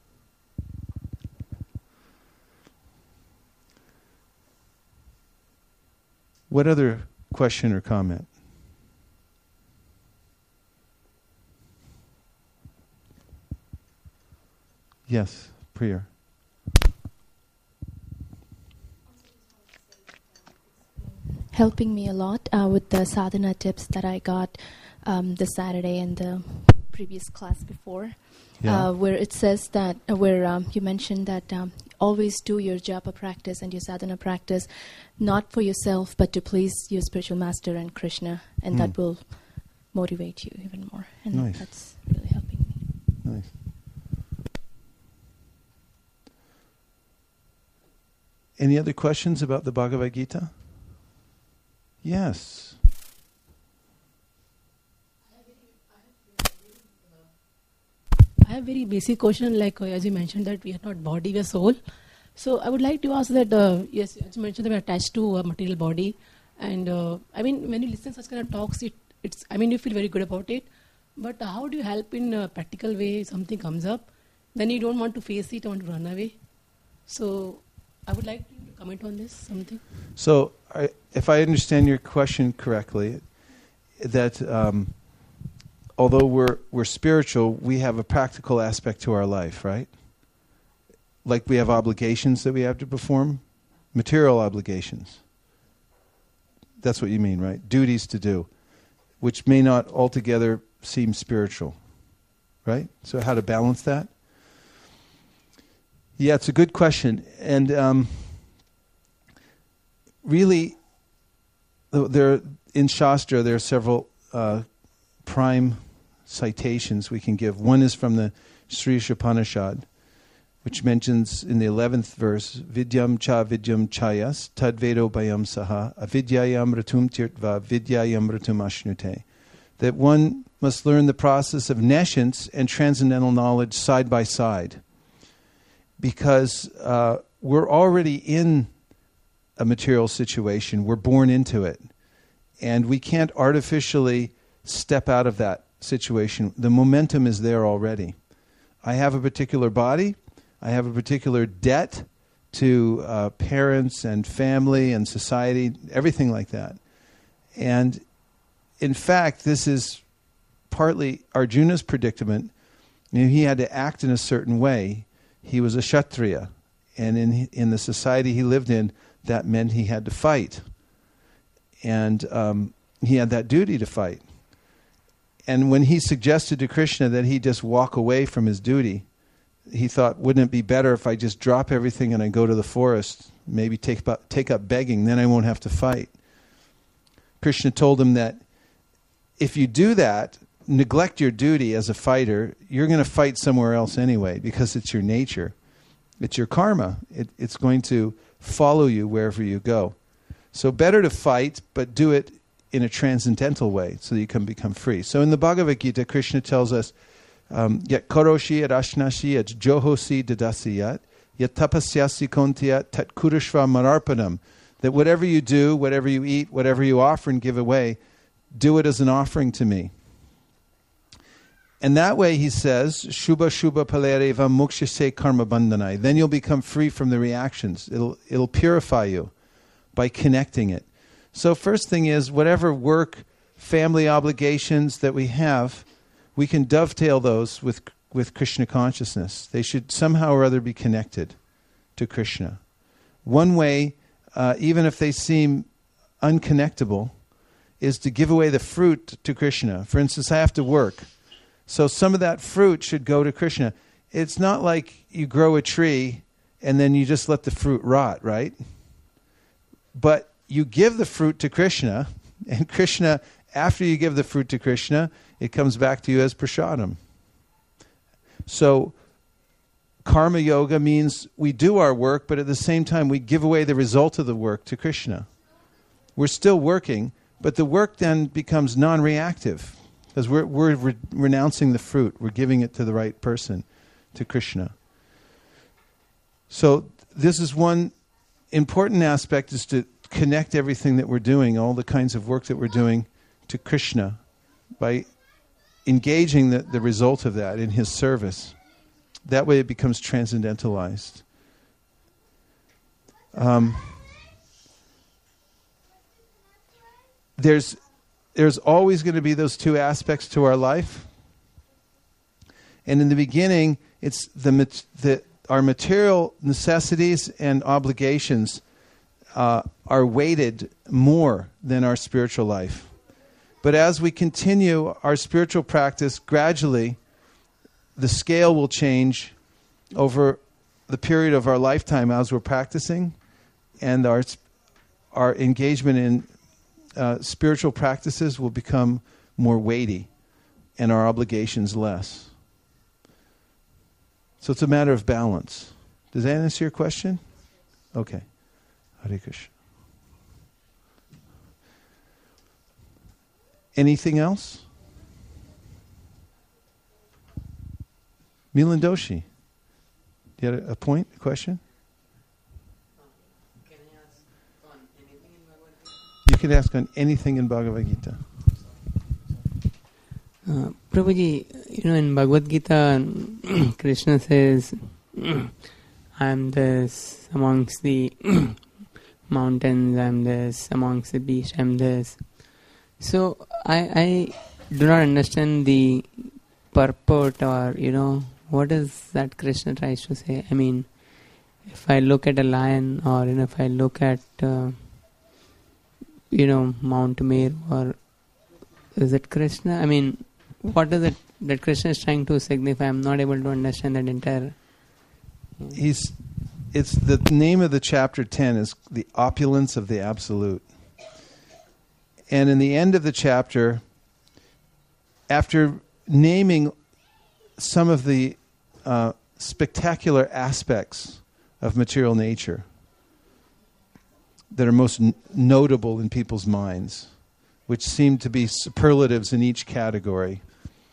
What other question or comment? Yes, Priya. Helping me a lot uh, with the sadhana tips that I got um, this Saturday and the previous class before, Yeah. uh, where it says that, uh, where um, you mentioned that um, always do your japa practice and your sadhana practice, not for yourself, but to please your spiritual master and Krishna, and Mm. that will motivate you even more. And Nice. that's really helping me. Nice. Any other questions about the Bhagavad Gita? Yes. I have a very basic question, like uh, as you mentioned that we are not body, we are soul. So I would like to ask that, uh, yes, as you mentioned that we are attached to a material body. And uh, I mean, when you listen to such kind of talks, it, it's, I mean, you feel very good about it. But uh, how do you help in a practical way? Something comes up, then you don't want to face it, you want to run away. So I would like you to comment on this, something. So, I, if I understand your question correctly, that um, although we're we're spiritual, we have a practical aspect to our life, right? Like we have obligations that we have to perform, material obligations. That's what you mean, right? Duties to do, which may not altogether seem spiritual, right? So how to balance that? Yeah, it's a good question. And um, really, there in Shastra, there are several uh, prime citations we can give. One is from the Sri Upanishad, which mentions in the eleventh verse, Vidyam cha vidyam chayas tadvedo bayam saha avidyayam ratum tirtva vidyayam ratum ashnute. That one must learn the process of nescience and transcendental knowledge side by side. Because uh, we're already in a material situation. We're born into it. And we can't artificially step out of that situation. The momentum is there already. I have a particular body. I have a particular debt to uh, parents and family and society, everything like that. And in fact, this is partly Arjuna's predicament. You know, he had to act in a certain way. He was a Kshatriya, and in in the society he lived in, that meant he had to fight. And um, he had that duty to fight. And when he suggested to Krishna that he just walk away from his duty, he thought, wouldn't it be better if I just drop everything and I go to the forest, maybe take up, take up begging, then I won't have to fight. Krishna told him that if you do that, neglect your duty as a fighter, you're going to fight somewhere else anyway, because it's your nature. It's your karma. It, it's going to follow you wherever you go. So better to fight, but do it in a transcendental way so that you can become free. So in the Bhagavad Gita, Krishna tells us, Yat karoshi yat ashnashi yat johosi dadasi yat yat tapasyasi kontya tat kurishva mararpanam. That whatever you do, whatever you eat, whatever you offer and give away, do it as an offering to me. And that way, he says, Shubha Shubha Palereva Mukshase Karma Bandhanai. Then you'll become free from the reactions. It'll it'll purify you by connecting it. So first thing is, whatever work, family obligations that we have, we can dovetail those with with Krishna consciousness. They should somehow or other be connected to Krishna. One way, uh, even if they seem unconnectable, is to give away the fruit to Krishna. For instance, I have to work. So some of that fruit should go to Krishna. It's not like you grow a tree and then you just let the fruit rot, right? But you give the fruit to Krishna, and Krishna, after you give the fruit to Krishna, it comes back to you as prasadam. So karma yoga means we do our work, but at the same time we give away the result of the work to Krishna. We're still working, but the work then becomes non-reactive because we're, we're re- renouncing the fruit. We're giving it to the right person, to Krishna. So this is one important aspect, is to connect everything that we're doing, all the kinds of work that we're doing, to Krishna by engaging the, the result of that in his service. That way it becomes transcendentalized. Um, there's there's always going to be those two aspects to our life. And in the beginning, it's the, the our material necessities and obligations uh, are weighted more than our spiritual life. But as we continue our spiritual practice, gradually the scale will change over the period of our lifetime as we're practicing, and our our engagement in uh, spiritual practices will become more weighty and our obligations less. So it's a matter of balance. Does that answer your question? Okay. Hare Krishna. Anything else? Milan Doshi, do you have a point, a question? Can I ask on anything in Bhagavad Gita? You can ask on anything in Bhagavad Gita. Uh, Prabhuji, you know, in Bhagavad Gita, Krishna says, I am this amongst the mountains, I am this amongst the beach, I am this. So, I, I do not understand the purport, or, you know, what is that Krishna tries to say? I mean, if I look at a lion, or, you know, if I look at, uh, you know, Mount Meru, or is it Krishna? I mean, what is it that Krishna is trying to signify? I'm not able to understand that entire... He's, it's the name of the chapter ten is the opulence of the absolute. And in the end of the chapter, after naming some of the uh, spectacular aspects of material nature that are most n- notable in people's minds, which seem to be superlatives in each category,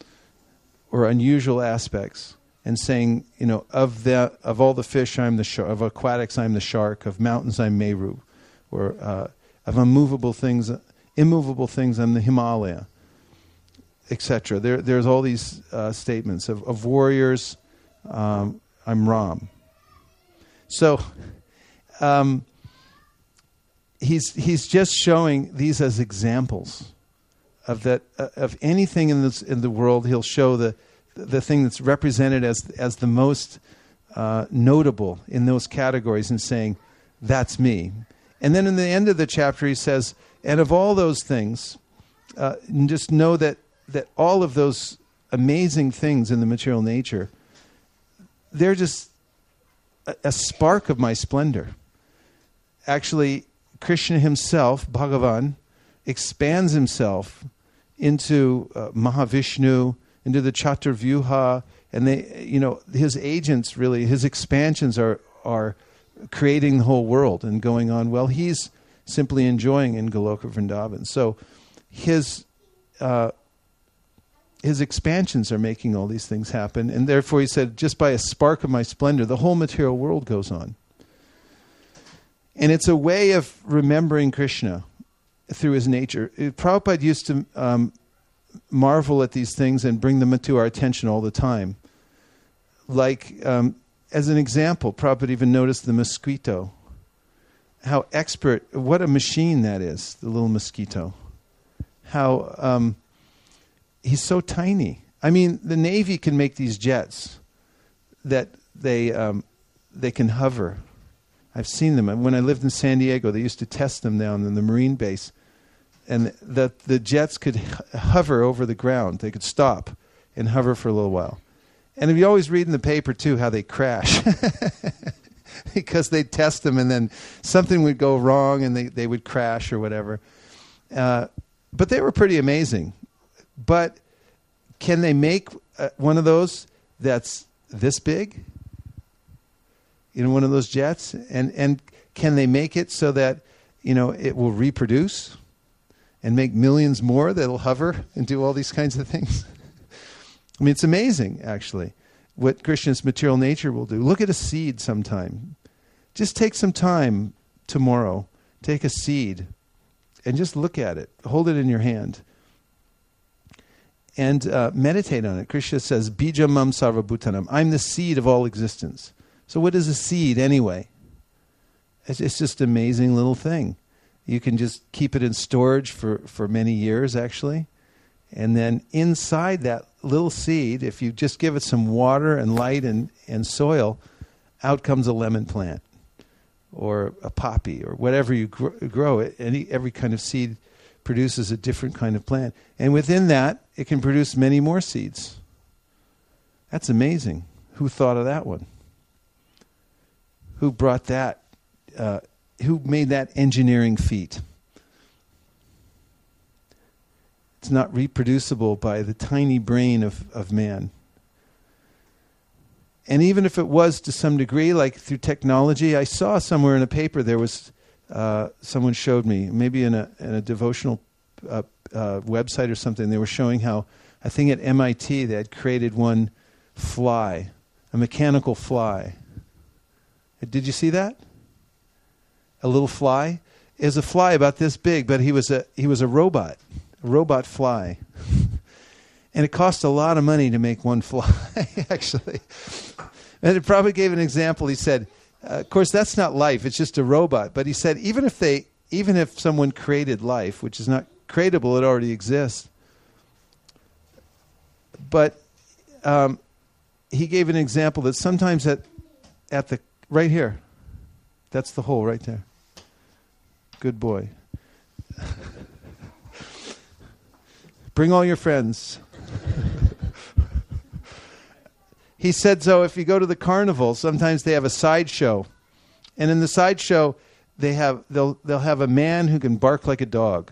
or unusual aspects, and saying, you know, of the of all the fish, I'm the shark; of aquatics, I'm the shark; of mountains, I'm Meru; or uh, of immovable things, immovable things, I'm the Himalaya, et cetera. There, there's all these uh, statements of, of warriors. Um, I'm Ram. So, um, he's he's just showing these as examples of that uh, of anything in this in the world. He'll show the the thing that's represented as as the most uh, notable in those categories, and saying, "That's me." And then in the end of the chapter, he says, "And of all those things, uh, just know that that all of those amazing things in the material nature, they're just a, a spark of my splendor." Actually, Krishna himself, Bhagavan, expands himself into uh, Mahavishnu, into the Chaturvyuha, and they, you know, his agents really, his expansions are are creating the whole world and going on. Well, he's simply enjoying in Goloka Vrindavan. So his uh, his expansions are making all these things happen, and therefore he said, just by a spark of my splendor, the whole material world goes on. And it's a way of remembering Krishna through his nature. Prabhupada used to um, marvel at these things and bring them to our attention all the time. Like, um, as an example, Prabhupada even noticed the mosquito. How expert, what a machine that is, the little mosquito. How um, he's so tiny. I mean, the Navy can make these jets that they um, they can hover. I've seen them. When I lived in San Diego, they used to test them down in the Marine base. And the, the jets could hover over the ground. They could stop and hover for a little while. And you always read in the paper, too, how they crash. because they'd test them and then something would go wrong and they, they would crash or whatever. Uh, but they were pretty amazing. But can they make uh, one of those that's this big? You know, one of those jets? And, and can they make it so that, you know, it will reproduce and make millions more that'll hover and do all these kinds of things? I mean, it's amazing, actually, what Krishna's material nature will do. Look at a seed sometime. Just take some time tomorrow. Take a seed and just look at it. Hold it in your hand. And uh, meditate on it. Krishna says, Bija mam sarva bhutanam. I'm the seed of all existence. So what is a seed anyway? It's, it's just an amazing little thing. You can just keep it in storage for, for many years, actually. And then inside that little seed, if you just give it some water and light and, and soil, out comes a lemon plant or a poppy or whatever you gr- grow. It, any every kind of seed produces a different kind of plant. And within that, it can produce many more seeds. That's amazing. Who thought of that one? Who brought that? Uh, who made that engineering feat? It's not reproducible by the tiny brain of, of man. And even if it was to some degree, like through technology, I saw somewhere in a paper there was, uh, someone showed me, maybe in a, in a devotional uh, uh, website or something, they were showing how, I think at M I T they had created one fly, a mechanical fly. Did you see that? A little fly? It was a fly about this big, but he was a he was a robot. A robot fly. And it cost a lot of money to make one fly, actually. And it probably gave an example. He said, uh, of course, that's not life. It's just a robot. But he said, even if they, even if someone created life, which is not creatable, it already exists. But um, he gave an example that sometimes at, at the, right here, that's the hole right there. Good boy. Bring all your friends. He said, so if you go to the carnival, sometimes they have a sideshow. And in the sideshow, they have they'll they'll have a man who can bark like a dog.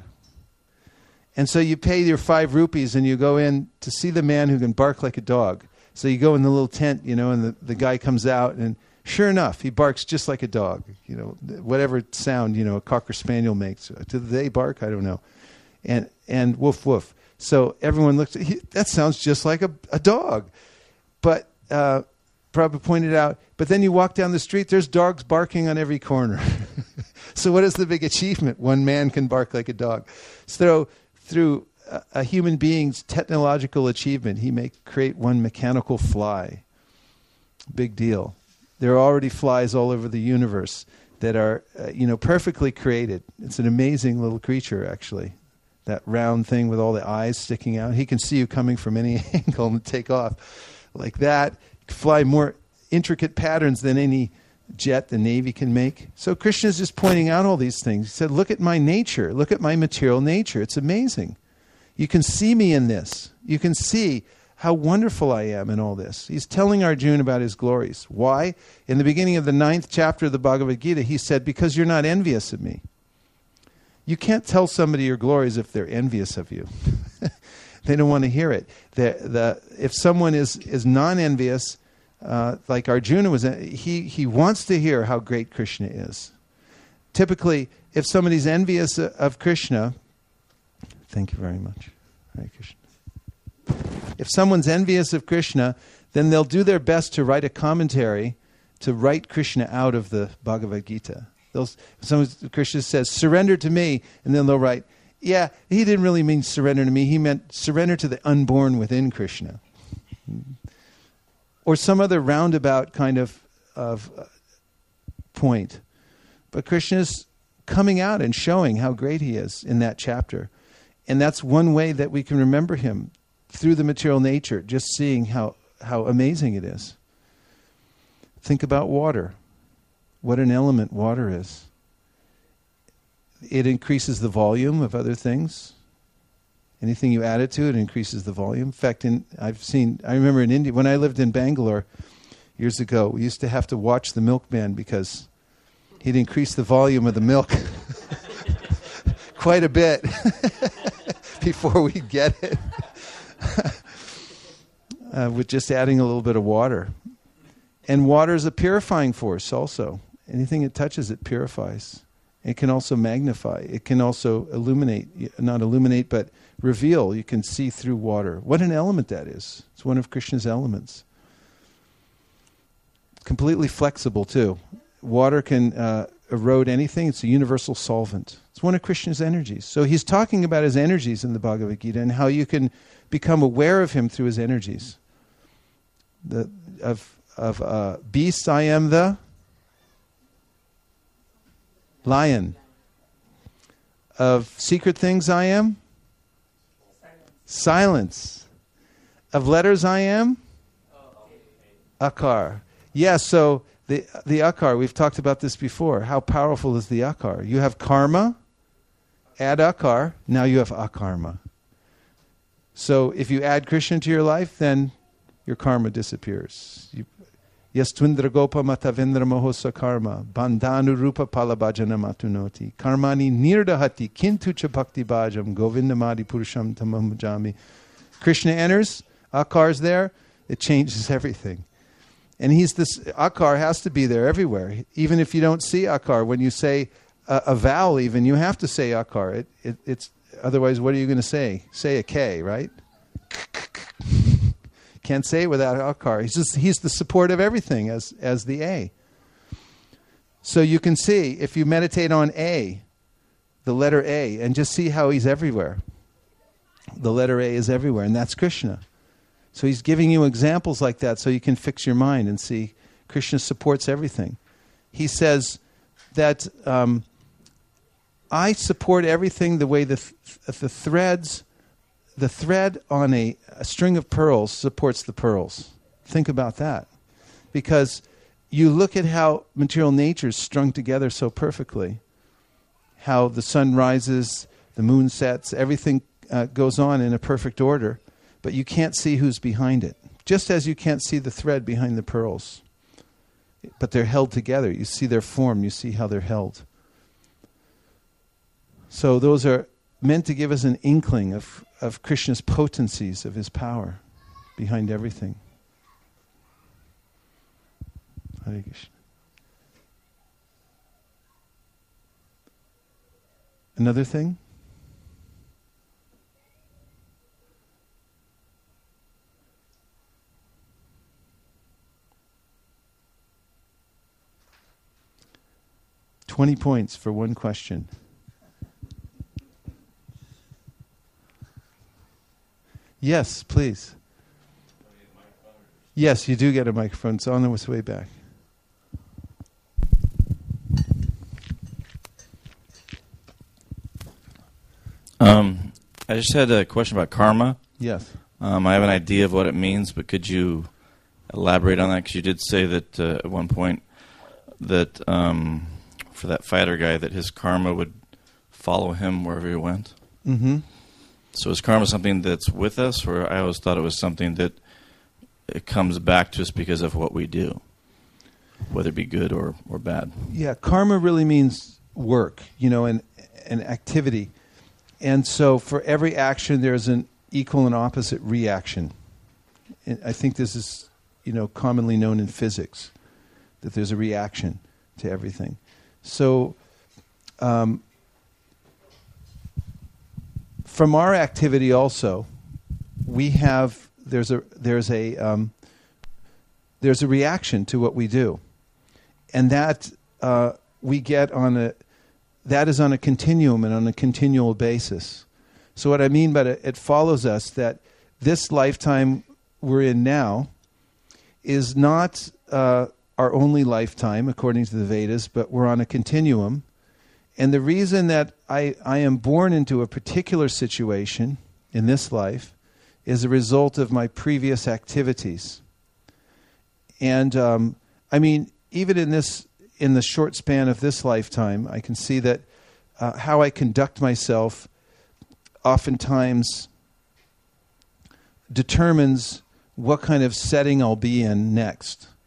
And so you pay your five rupees and you go in to see the man who can bark like a dog. So you go in the little tent, you know, and the, the guy comes out and sure enough, he barks just like a dog. You know, whatever sound, you know, a Cocker Spaniel makes. Do they bark? I don't know. And and woof woof. So everyone looks, he, that sounds just like a, a dog. But uh, Prabhupada pointed out, but then you walk down the street, there's dogs barking on every corner. So what is the big achievement? One man can bark like a dog. So through a, a human being's technological achievement, he may create one mechanical fly. Big deal. There are already flies all over the universe that are, uh, you know, perfectly created. It's an amazing little creature, actually. That round thing with all the eyes sticking out. He can see you coming from any angle and take off like that. Fly more intricate patterns than any jet the Navy can make. So Krishna is just pointing out all these things. He said, look at my nature. Look at my material nature. It's amazing. You can see me in this. You can see how wonderful I am in all this. He's telling Arjuna about his glories. Why? In the beginning of the ninth chapter of the Bhagavad Gita, he said, because you're not envious of me. You can't tell somebody your glories if they're envious of you. They don't want to hear it. The, the, if someone is, is non-envious, uh, like Arjuna was, he, he wants to hear how great Krishna is. Typically, if somebody's envious of Krishna, thank you very much. Hare Krishna. If someone's envious of Krishna, then they'll do their best to write a commentary to write Krishna out of the Bhagavad Gita. They'll, some Krishna says, surrender to me, and then they'll write, yeah, he didn't really mean surrender to me. He meant surrender to the unborn within Krishna. Or some other roundabout kind of, of uh, point. But Krishna's coming out and showing how great he is in that chapter. And that's one way that we can remember him, through the material nature, just seeing how, how amazing it is. Think about water. What an element water is. It increases the volume of other things. Anything you add it to, it increases the volume. In fact, in, I've seen, I remember in India, when I lived in Bangalore, years ago. We used to have to watch the milkman because he'd increase the volume of the milk quite a bit before we'd get it, uh, with just adding a little bit of water. And water is a purifying force also. Anything it touches, it purifies. It can also magnify. It can also illuminate, not illuminate, but reveal. You can see through water. What an element that is. It's one of Krishna's elements. Completely flexible too. Water can uh, erode anything. It's a universal solvent. It's one of Krishna's energies. So he's talking about his energies in the Bhagavad Gita and how you can become aware of him through his energies. The, of of uh, beasts, I am the lion. Of secret things, I am silence. Silence. Of letters, I am akar. Yeah, so the the akar, we've talked about this before. How powerful is the akar? You have karma, add akar, now you have akarma. So if you add Krishna to your life, then your karma disappears. You, Yes twindra gopa matavendra mohosa karma bandhanu rupa palabhajana matunoti karmani nirdahati kintu cha bhakti bhajam govindamadi purusham tamam bhajami. Krishna enters, akar's there, it changes everything. And he's this, akar has to be there everywhere. Even if you don't see akar, when you say a, a vowel even, you have to say akar. It, it, it's, otherwise what are you going to say? Say a K, right? Can't say it without akar. He's just he's the support of everything as as the A. So you can see if you meditate on A, the letter A, and just see how he's everywhere. The letter A is everywhere, and that's Krishna. So he's giving you examples like that so you can fix your mind and see Krishna supports everything. He says that um, I support everything the way the th- the threads. The thread on a, a string of pearls supports the pearls. Think about that. Because you look at how material nature is strung together so perfectly. How the sun rises, the moon sets, everything uh, goes on in a perfect order. But you can't see who's behind it. Just as you can't see the thread behind the pearls. But they're held together. You see their form. You see how they're held. So those are meant to give us an inkling of of Krishna's potencies, of his power behind everything. Hare Krishna. Another thing? Twenty points for one question. Yes, please. Yes, you do get a microphone. It's on its way back. Um, I just had a question about karma. Yes. Um, I have an idea of what it means, but could you elaborate on that? Because you did say that uh, at one point that um, for that fighter guy that his karma would follow him wherever he went. Mm-hmm. So is karma something that's with us, or I always thought it was something that it comes back to us because of what we do, whether it be good or, or bad? Yeah, karma really means work, you know, and, and activity. And so for every action, there's an equal and opposite reaction. And I think this is, you know, commonly known in physics, that there's a reaction to everything. So um, from our activity also, we have there's a there's a um, there's a reaction to what we do, and that uh, we get on a that is on a continuum and on a continual basis. So what I mean by it, it follows us that this lifetime we're in now is not uh, our only lifetime according to the Vedas, but we're on a continuum. And the reason that I, I am born into a particular situation in this life is a result of my previous activities. And um, I mean, even in this, in the short span of this lifetime, I can see that uh, how I conduct myself oftentimes determines what kind of setting I'll be in next.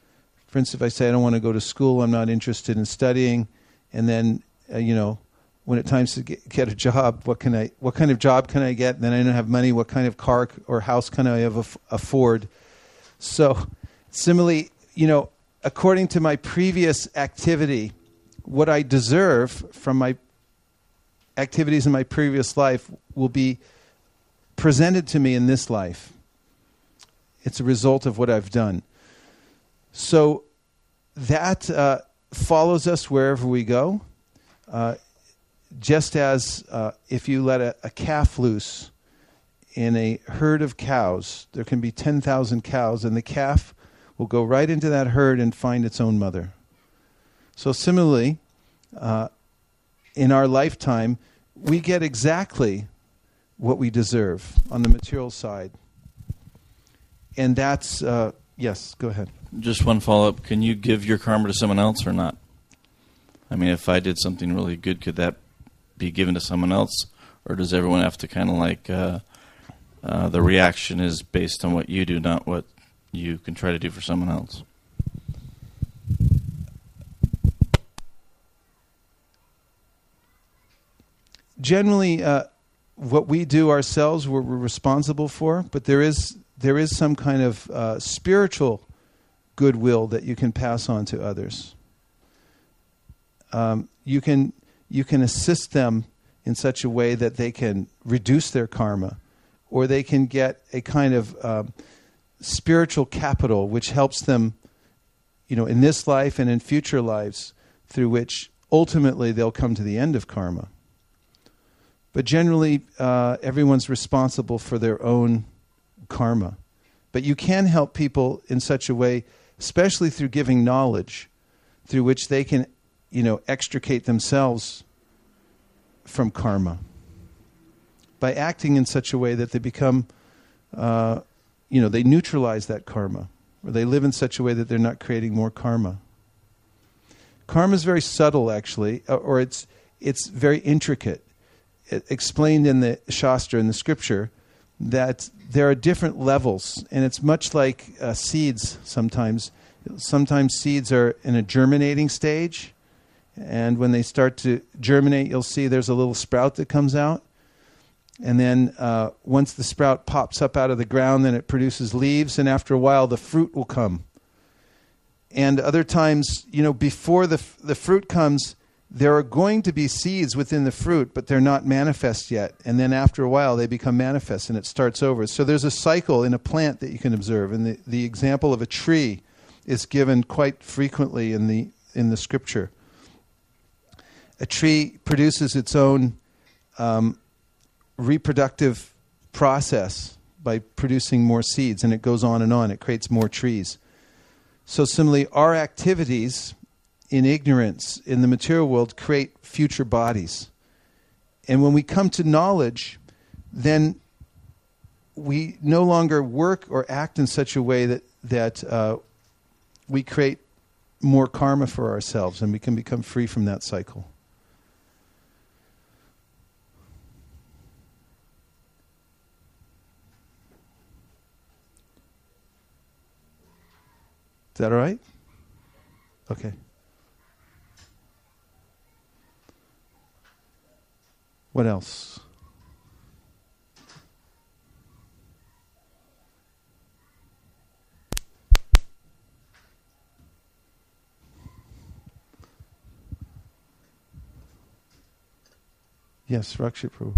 For instance, if I say I don't want to go to school, I'm not interested in studying, and then uh, you know, when it's time to get, get a job, what can I? What kind of job can I get? And then I don't have money. What kind of car or house can I have aff- afford? So, similarly, you know, according to my previous activity, what I deserve from my activities in my previous life will be presented to me in this life. It's a result of what I've done. So that uh, follows us wherever we go. Uh, just as uh, if you let a, a calf loose in a herd of cows, there can be ten thousand cows, and the calf will go right into that herd and find its own mother. So similarly, uh, in our lifetime, we get exactly what we deserve on the material side. And that's, uh, yes, go ahead. Just one follow-up. Can you give your karma to someone else or not? I mean, if I did something really good, could that be given to someone else? Or does everyone have to kind of like, uh, uh, the reaction is based on what you do, not what you can try to do for someone else? Generally, uh, what we do ourselves, we're, we're responsible for, but there is there is some kind of uh, spiritual goodwill that you can pass on to others. Um, you can you can assist them in such a way that they can reduce their karma, or they can get a kind of um, spiritual capital which helps them, you know, in this life and in future lives, through which ultimately they'll come to the end of karma. But generally, uh, everyone's responsible for their own karma. But you can help people in such a way, especially through giving knowledge, through which they can, you know, extricate themselves from karma. By acting in such a way that they become, uh, you know, they neutralize that karma. Or they live in such a way that they're not creating more karma. Karma is very subtle, actually, or it's it's very intricate. Explained in the Shastra, in the scripture, that there are different levels, and it's much like uh, seeds sometimes. Sometimes seeds are in a germinating stage, and when they start to germinate, you'll see there's a little sprout that comes out. And then uh, once the sprout pops up out of the ground, then it produces leaves, and after a while the fruit will come. And other times, you know, before the f- the fruit comes, there are going to be seeds within the fruit, but they're not manifest yet. And then after a while, they become manifest, and it starts over. So there's a cycle in a plant that you can observe. And the, the example of a tree is given quite frequently in the in the scripture. A tree produces its own um, reproductive process by producing more seeds, and it goes on and on. It creates more trees. So similarly, our activities in ignorance in the material world create future bodies. And when we come to knowledge, then we no longer work or act in such a way that, that uh, we create more karma for ourselves, and we can become free from that cycle. Is that all right? Okay. What else? Yes, Rakshit Prabhu.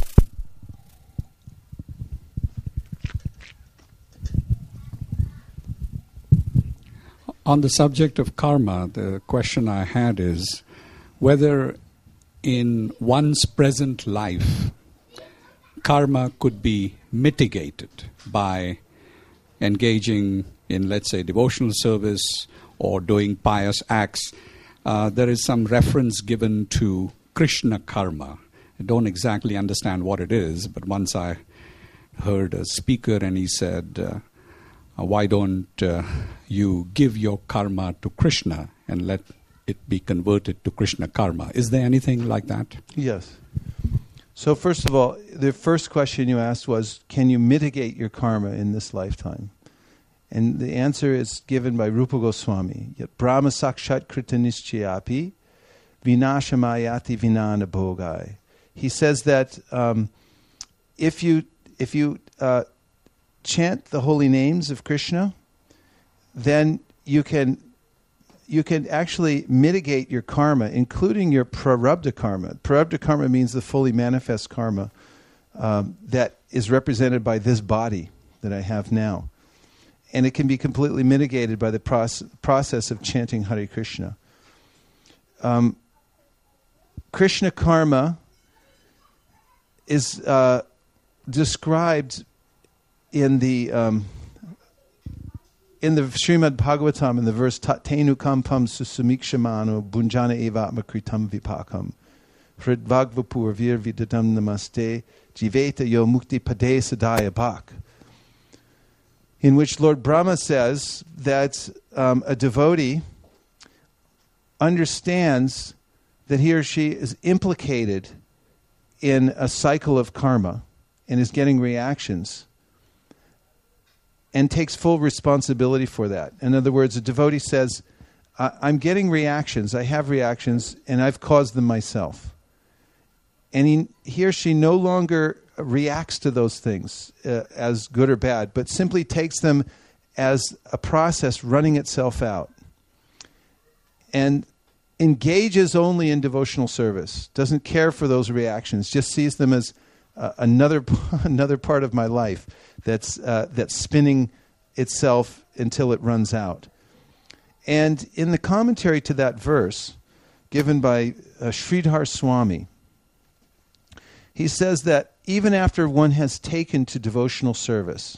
On the subject of karma, the question I had is whether in one's present life, karma could be mitigated by engaging in, let's say, devotional service or doing pious acts. Uh, there is some reference given to Krishna karma. I don't exactly understand what it is, but once I heard a speaker and he said, uh, why don't uh, you give your karma to Krishna and let it be converted to Krishna karma. Is there anything like that? Yes. So first of all, the first question you asked was, can you mitigate your karma in this lifetime? And the answer is given by Rupa Goswami. Yat Brahma Sakshat Krita Nishchayapi Vinashamayati Vinana Bhogai. He says that um, if you if you uh, chant the holy names of Krishna, then you can you can actually mitigate your karma, including your prarabdha karma. Prarabdha karma means the fully manifest karma um, that is represented by this body that I have now. And it can be completely mitigated by the proce- process of chanting Hare Krishna. Um, Krishna karma is uh, described in the um, in the Srimad Bhagavatam in the verse Tattenu kampam susumikshamano bunjana evatma kritam vipakam hridvagvapur vir vidatam namaste jiveta yo mukti pade sadaya bhak, in which Lord Brahma says that um, a devotee understands that he or she is implicated in a cycle of karma and is getting reactions and takes full responsibility for that. In other words, a devotee says, I'm getting reactions, I have reactions, and I've caused them myself. And he, he or she no longer reacts to those things uh, as good or bad, but simply takes them as a process running itself out. And engages only in devotional service, doesn't care for those reactions, just sees them as uh, another another part of my life that's uh, that's spinning itself until it runs out. And in the commentary to that verse, given by uh, Sridhar Swami, he says that even after one has taken to devotional service,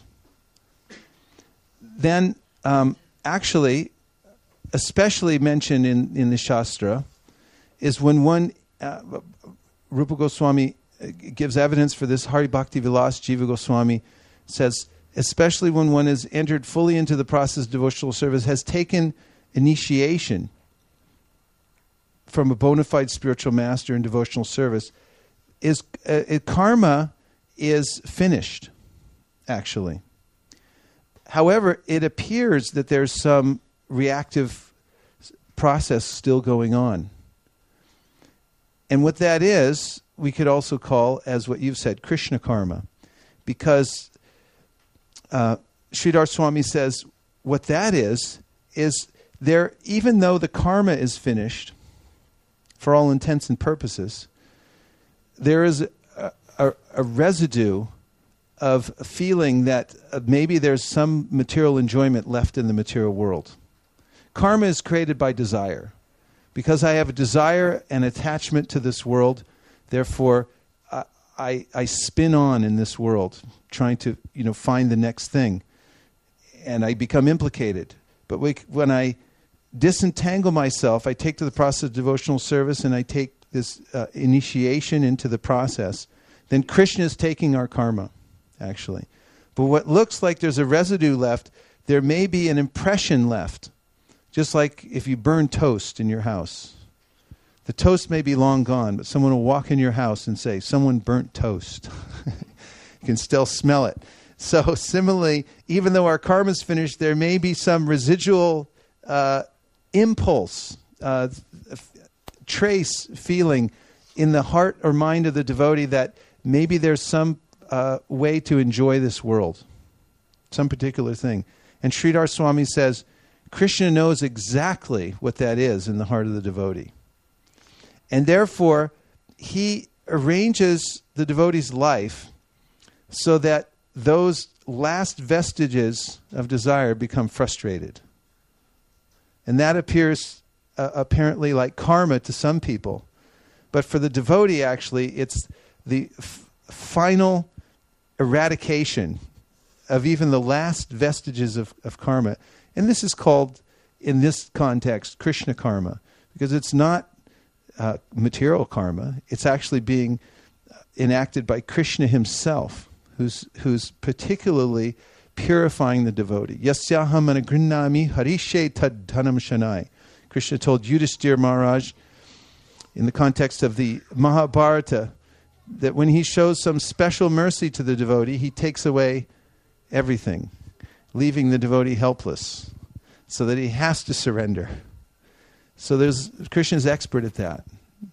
then um, actually, especially mentioned in, in the Shastra, is when one, uh, Rupa Goswami gives evidence for this, Hari Bhakti Vilas Jiva Goswami says, especially when one has entered fully into the process of devotional service, has taken initiation from a bona fide spiritual master in devotional service, is uh, it, karma is finished, actually. However, it appears that there's some reactive process still going on. And what that is, we could also call, as what you've said, Krishna karma. Because uh, Sridhar Swami says what that is, is there, even though the karma is finished, for all intents and purposes, there is a, a, a residue of a feeling that uh, maybe there's some material enjoyment left in the material world. Karma is created by desire. Because I have a desire and attachment to this world, therefore I, I, I spin on in this world, trying to you know find the next thing, and I become implicated. But we, when I disentangle myself, I take to the process of devotional service, and I take this uh, initiation into the process, then Krishna is taking our karma, actually. But what looks like there's a residue left, there may be an impression left. Just like if you burn toast in your house. The toast may be long gone, but someone will walk in your house and say, someone burnt toast. You can still smell it. So similarly, even though our karma is finished, there may be some residual uh, impulse, uh, trace feeling in the heart or mind of the devotee that maybe there's some uh, way to enjoy this world, some particular thing. And Sridhar Swami says, Krishna knows exactly what that is in the heart of the devotee. And therefore, he arranges the devotee's life so that those last vestiges of desire become frustrated. And that appears uh, apparently like karma to some people. But for the devotee, actually, it's the f- final eradication of even the last vestiges of, of karma. And this is called, in this context, Krishna karma, because it's not uh, material karma. It's actually being enacted by Krishna himself, who's who's particularly purifying the devotee. Yasyaham anagrinnami harishe tad dhanam shanai. Krishna told Yudhishthira Maharaj, in the context of the Mahabharata, that when he shows some special mercy to the devotee, he takes away everything. leaving the devotee helpless, so that he has to surrender. So there's Krishna is expert at that.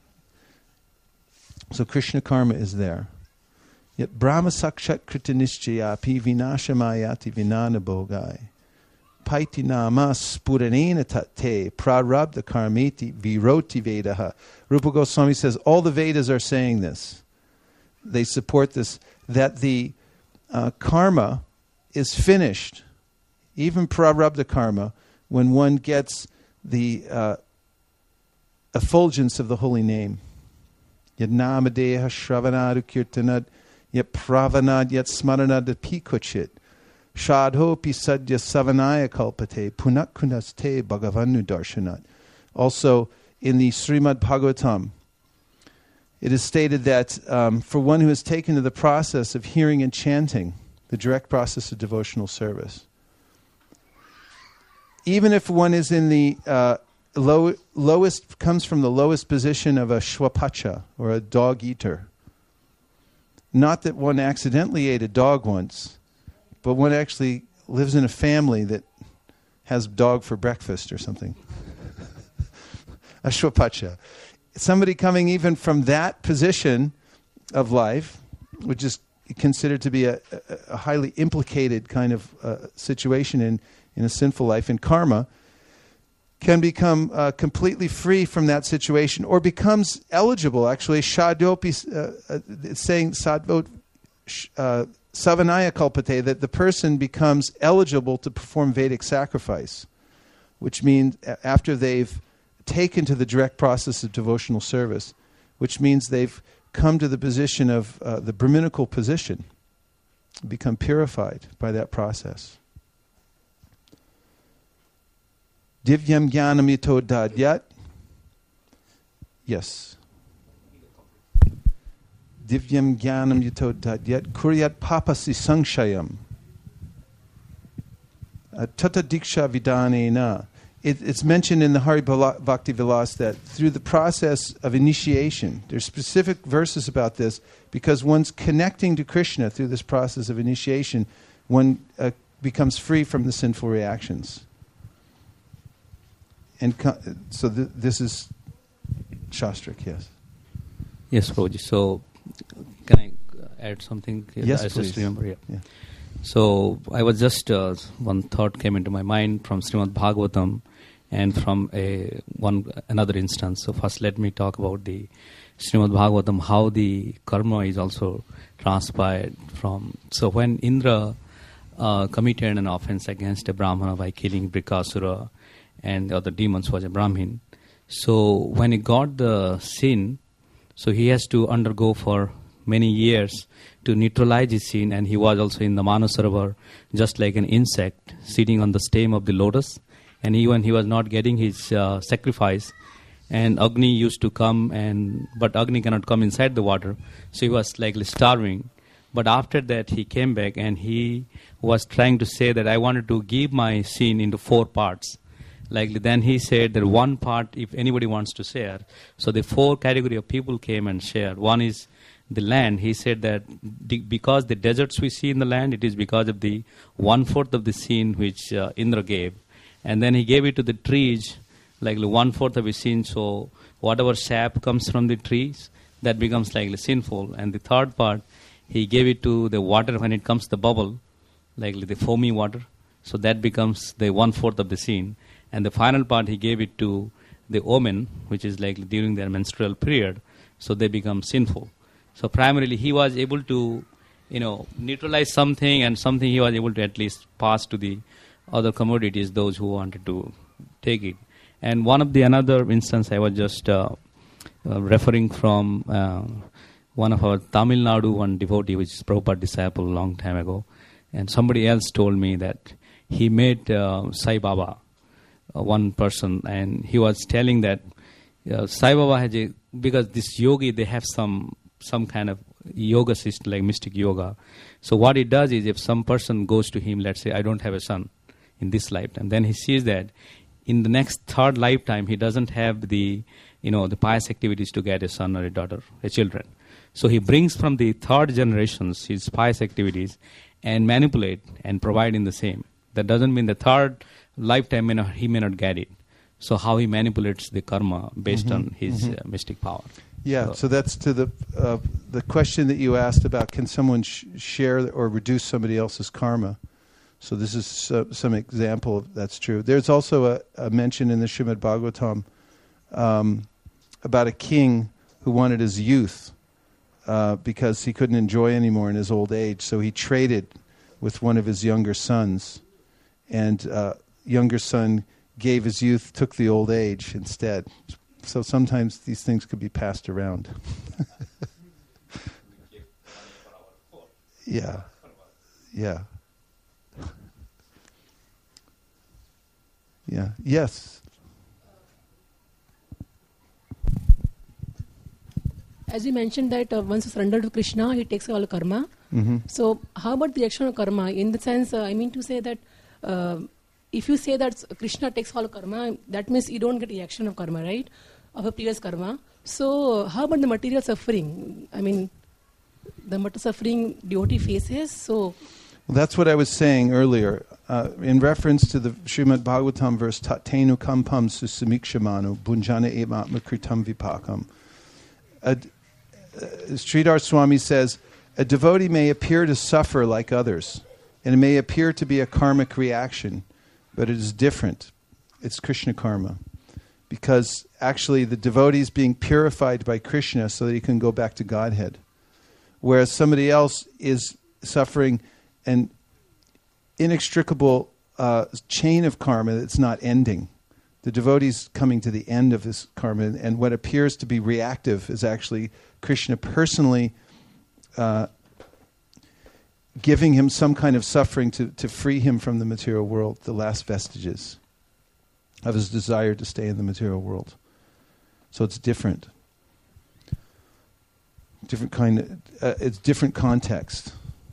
So Krishna karma is there. Yet Brahma sakshat krita nishchayapi vinashamayati vinana bogai. Paiti nama spuranena tate prarabdha karmiti viroti vedaha. Rupa Goswami says all the Vedas are saying this. They support this, that the uh, karma is finished, even prarabdha karma, when one gets the uh, effulgence of the holy name. Yad namadeha shravanadu kirtanad yat pravanad yat smaranad pikuchit shadho pisadya savanaya kalpate punak kunaste bhagavanu darshanat. Also in the Srimad Bhagavatam, it is stated that um, for one who has taken to the process of hearing and chanting, the direct process of devotional service, even if one is in the uh, low, lowest, comes from the lowest position of a shwapacha, or a dog eater, not that one accidentally ate a dog once, but one actually lives in a family that has dog for breakfast or something. A shwapacha. Somebody coming even from that position of life, which is considered to be a, a, a highly implicated kind of uh, situation in, in a sinful life, in karma, can become uh, completely free from that situation, or becomes eligible. Actually, Shadyopi, uh, uh, it's saying Sadvot uh, Savanaya Kalpate, that the person becomes eligible to perform Vedic sacrifice, which means after they've taken to the direct process of devotional service, which means they've come to the position of uh, the Brahminical position, become purified by that process. Divyam jnanam yato dadyat. Yes. Divyam jnanam yato dadyat kuryat papasi sangshayam. Tata diksha vidanena. It, it's mentioned in the Hari Bhakti Vilas that through the process of initiation, there's specific verses about this, because one's connecting to Krishna through this process of initiation, one uh, becomes free from the sinful reactions. And co- so th- this is Shastric, yes. Yes, Prabhuji. So can I add something? Yes, I please. just remember, yeah. yeah. So I was just, uh, one thought came into my mind from Srimad Bhagavatam and from a one another instance. So first let me talk about the Srimad Bhagavatam, how the karma is also transpired from. So when Indra uh, committed an offense against a Brahmana by killing Brikasura and the other demons was a Brahmin. So when he got the sin, so he has to undergo for many years to neutralize his sin, and he was also in the Manasarovar just like an insect sitting on the stem of the lotus, and even he was not getting his uh, sacrifice, and Agni used to come, and but Agni cannot come inside the water, so he was likely starving. But after that he came back and he was trying to say that I wanted to give my sin into four parts. Likely then he said that one part if anybody wants to share. So the four category of people came and shared. One is the land. He said that the, because the deserts we see in the land, it is because of the one-fourth of the sin which uh, Indra gave. And then he gave it to the trees, like one-fourth of his sin. So whatever sap comes from the trees, that becomes likely sinful. And the third part, he gave it to the water when it comes to the bubble, likely the foamy water. So that becomes the one-fourth of the sin. And the final part, he gave it to the women, which is likely during their menstrual period. So they become sinful. So primarily he was able to, you know, neutralize something, and something he was able to at least pass to the other commodities, those who wanted to take it. And one of the another instance I was just uh, uh, referring from uh, one of our Tamil Nadu, one devotee, which is Prabhupada disciple a long time ago. And somebody else told me that he met uh, Sai Baba, uh, one person, and he was telling that uh, Sai Baba has a, because this yogi, they have some some kind of yoga system, like mystic yoga. So what he does is, if some person goes to him, let's say, I don't have a son in this lifetime, then he sees that in the next third lifetime, he doesn't have the, you know, the pious activities to get a son or a daughter, a children. So he brings from the third generations his pious activities and manipulate and provide in the same. That doesn't mean the third lifetime may not, he may not get it. So how he manipulates the karma based Mhm, on his mhm. uh, mystic power. Yeah, So- so that's to the uh, the question that you asked about, can someone sh- share or reduce somebody else's karma? So this is uh, some example of that's true. There's also a, a mention in the Srimad Bhagavatam um, about a king who wanted his youth uh, because he couldn't enjoy anymore in his old age. So he traded with one of his younger sons, and uh, younger son gave his youth, took the old age instead. So sometimes these things could be passed around. yeah. Yeah. Yeah. Yes. As you mentioned that uh, once you surrender to Krishna, he takes all karma. Mm-hmm. So how about the reaction of karma? In the sense, uh, I mean to say that uh, if you say that Krishna takes all karma, that means you don't get reaction of karma, right? Of a previous karma. So how about the material suffering? I mean, the material suffering devotee faces. So Well, that's what I was saying earlier. Uh, in reference to the Srimad Bhagavatam verse, Tatenu kampam susamikshamanu bunjana ematma kritam vipakam. Uh, uh, Sridhar Swami says, a devotee may appear to suffer like others, and it may appear to be a karmic reaction, but it is different. It's Krishna karma. Because actually the devotee is being purified by Krishna so that he can go back to Godhead. Whereas somebody else is suffering an inextricable uh, chain of karma that's not ending. The devotee is coming to the end of his karma, and, and what appears to be reactive is actually Krishna personally uh, giving him some kind of suffering to, to free him from the material world, the last vestiges of his desire to stay in the material world. So it's different. Different kind of, uh, it's different context.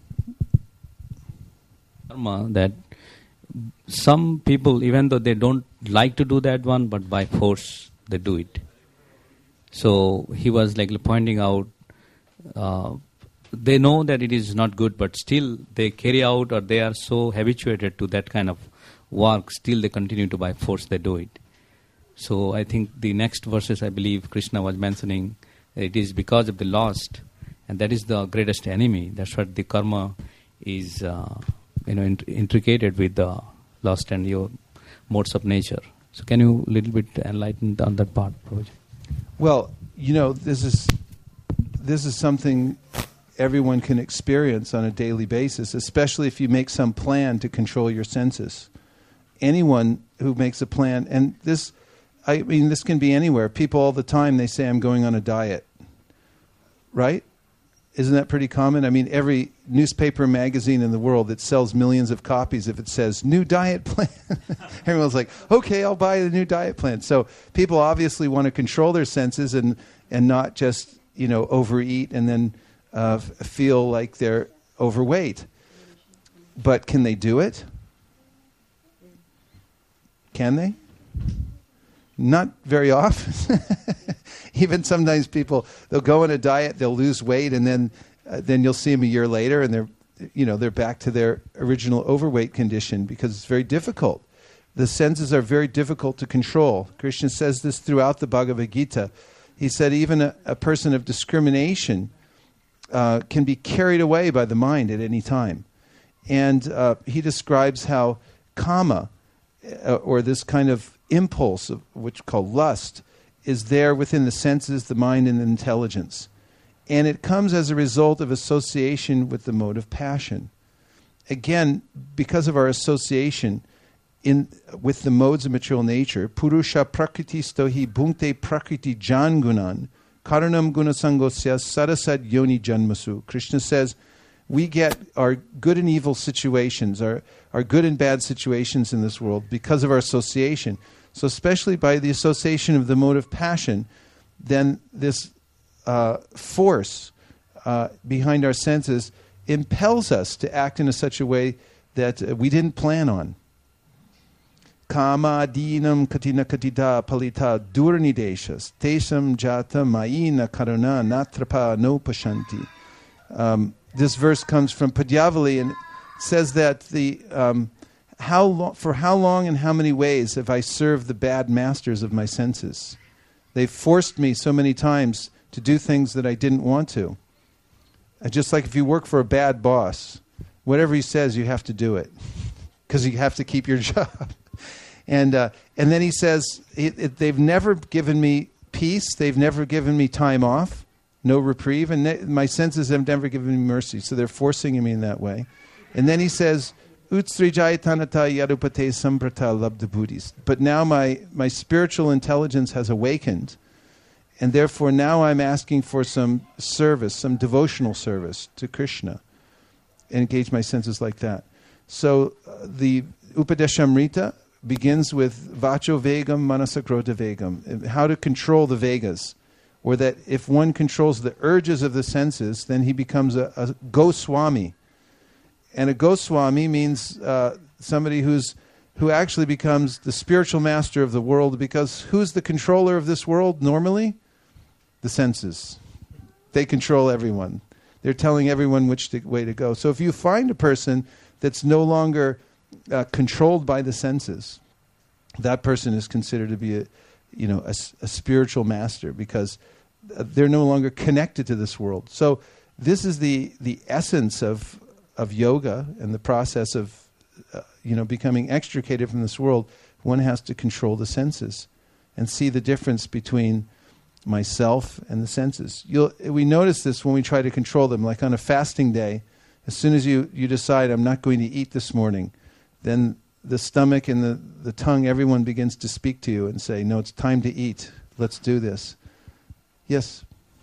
Karma that some people, even though they don't like to do that one, but by force they do it. So he was like pointing out, uh, they know that it is not good, but still they carry out, or they are so habituated to that kind of work, still they continue to by force they do it. So I think the next verses, I believe Krishna was mentioning, it is because of the lost, and that is the greatest enemy. That's what the karma is, uh, you know, int- intricated with the lust and your modes of nature. So can you a little bit enlighten on that part, Prabhuji? Well, you know, this is this is something everyone can experience on a daily basis, especially if you make some plan to control your senses. Anyone who makes a plan, and this, I mean, this can be anywhere. People all the time, they say, I'm going on a diet. Right? Isn't that pretty common? I mean, every newspaper magazine in the world that sells millions of copies, if it says new diet plan, everyone's like, okay, I'll buy the new diet plan. So people obviously want to control their senses and, and not just, you know, overeat and then uh, f- feel like they're overweight. But can they do it? Can they? Not very often. Even sometimes people, they'll go on a diet, they'll lose weight, and then uh, then you'll see them a year later, and they're, you know, they're back to their original overweight condition because it's very difficult. The senses are very difficult to control. Krishna says this throughout the Bhagavad Gita. He said even a, a person of discrimination uh, can be carried away by the mind at any time. And uh, he describes how kama, uh, or this kind of impulse, of which called lust, is there within the senses, the mind, and the intelligence. And it comes as a result of association with the mode of passion. Again, because of our association in with the modes of material nature, Purusha prakriti stohi bhunkte prakriti jangunan karanam gunasangosya sarasad yoni janmasu. Krishna says, we get our good and evil situations, our, our good and bad situations in this world because of our association. So especially by the association of the mode of passion, then this uh, force uh, behind our senses impels us to act in a such a way that uh, we didn't plan on. Kama dinam katina katita palita durnideshas tesam jata maina karuna natrapa no pashanti. Um, this verse comes from Padyavali and says that the um, how lo- for how long and how many ways have I served the bad masters of my senses? They've forced me so many times to do things that I didn't want to. And just like if you work for a bad boss, whatever he says, you have to do it because you have to keep your job. and uh, and then he says, it, it, they've never given me peace. They've never given me time off, no reprieve. And ne- my senses have never given me mercy. So they're forcing me in that way. And then he says, Utsrijayatanata yarupate samprata labdabudis. But now my, my spiritual intelligence has awakened. And therefore now I'm asking for some service, some devotional service to Krishna. And engage my senses like that. So uh, the Upadeshamrita begins with Vacho Vegam Manasakrodha Vegam. How to control the Vegas. Or that if one controls the urges of the senses, then he becomes a, a Goswami. And a Goswami means uh, somebody who's who actually becomes the spiritual master of the world, because who's the controller of this world normally? The senses. They control everyone. They're telling everyone which to, way to go. So if you find a person that's no longer uh, controlled by the senses, that person is considered to be a, you know, a, a spiritual master, because they're no longer connected to this world. So this is the the essence of of yoga and the process of uh, you know becoming extricated from this world. One has to control the senses and see the difference between myself and the senses. You'll, we notice this when we try to control them. Like on a fasting day, as soon as you, you decide, I'm not going to eat this morning, then the stomach and the, the tongue, everyone begins to speak to you and say, no, it's time to eat. Let's do this. Yes?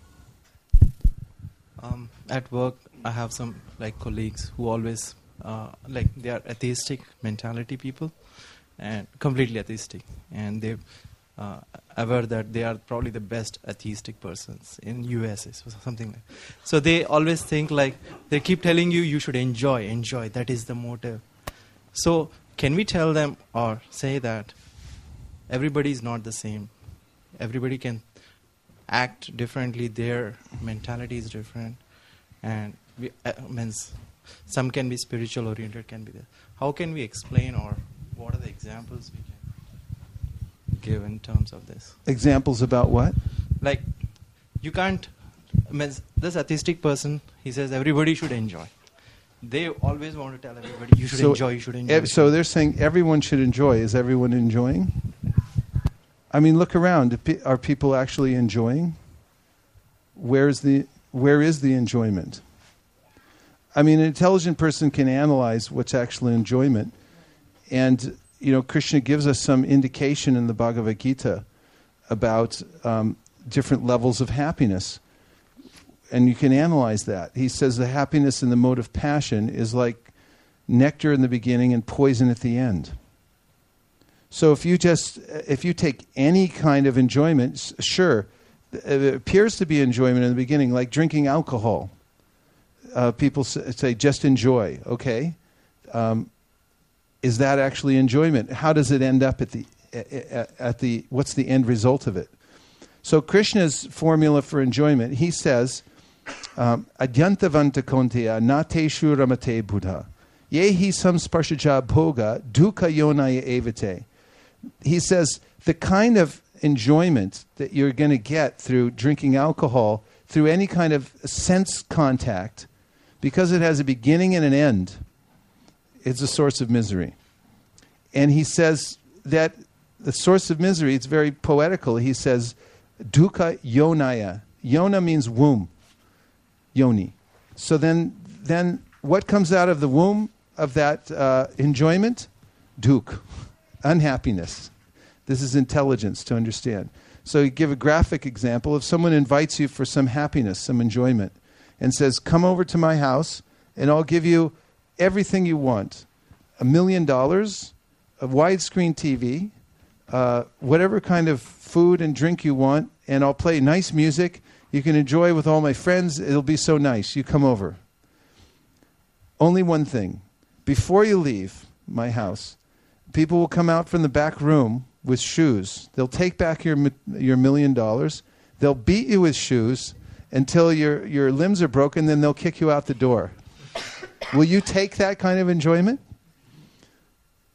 Um, at work, I have some like colleagues who always, uh, like they are atheistic mentality people, and completely atheistic. And they've uh, aware that they are probably the best atheistic persons in U S A, or something like that. So they always think like, they keep telling you, you should enjoy, enjoy, that is the motive. So can we tell them or say that everybody is not the same? Everybody can act differently, their mentality is different, and we, uh, means some can be spiritual oriented, can be there. How can we explain, or what are the examples we can give in terms of this? Examples about what? Like, you can't, means this atheistic person, he says everybody should enjoy. They always want to tell everybody, you should so enjoy, you should enjoy. Ev- so they're saying everyone should enjoy. Is everyone enjoying? I mean, look around. Are people actually enjoying? Where's the, where is the enjoyment? I mean, an intelligent person can analyze what's actually enjoyment. And, you know, Krishna gives us some indication in the Bhagavad Gita about um, different levels of happiness. And you can analyze that. He says the happiness in the mode of passion is like nectar in the beginning and poison at the end. So if you just, if you take any kind of enjoyment, sure, it appears to be enjoyment in the beginning, like drinking alcohol. Uh, people say, just enjoy, okay? Um, is that actually enjoyment? How does it end up at the, at, at the, what's the end result of it? So Krishna's formula for enjoyment, he says, Adyantavanta konteya nateshu ramate buddha. Yehi samsparshaja bhoga dukkha yonaya evate. He says the kind of enjoyment that you're going to get through drinking alcohol, through any kind of sense contact, because it has a beginning and an end, it's a source of misery. And he says that the source of misery, it's very poetical. He says, dukkha yonaya. Yona means womb. Yoni. So then, then what comes out of the womb of that uh, enjoyment? Dukh. Unhappiness. This is intelligence to understand. So you give a graphic example. If someone invites you for some happiness, some enjoyment, and says, come over to my house and I'll give you everything you want. A million dollars, a widescreen T V, uh, whatever kind of food and drink you want, and I'll play nice music. You can enjoy with all my friends. It'll be so nice. You come over. Only one thing. Before you leave my house, people will come out from the back room with shoes. They'll take back your your million dollars. They'll beat you with shoes until your, your limbs are broken, then they'll kick you out the door. Will you take that kind of enjoyment?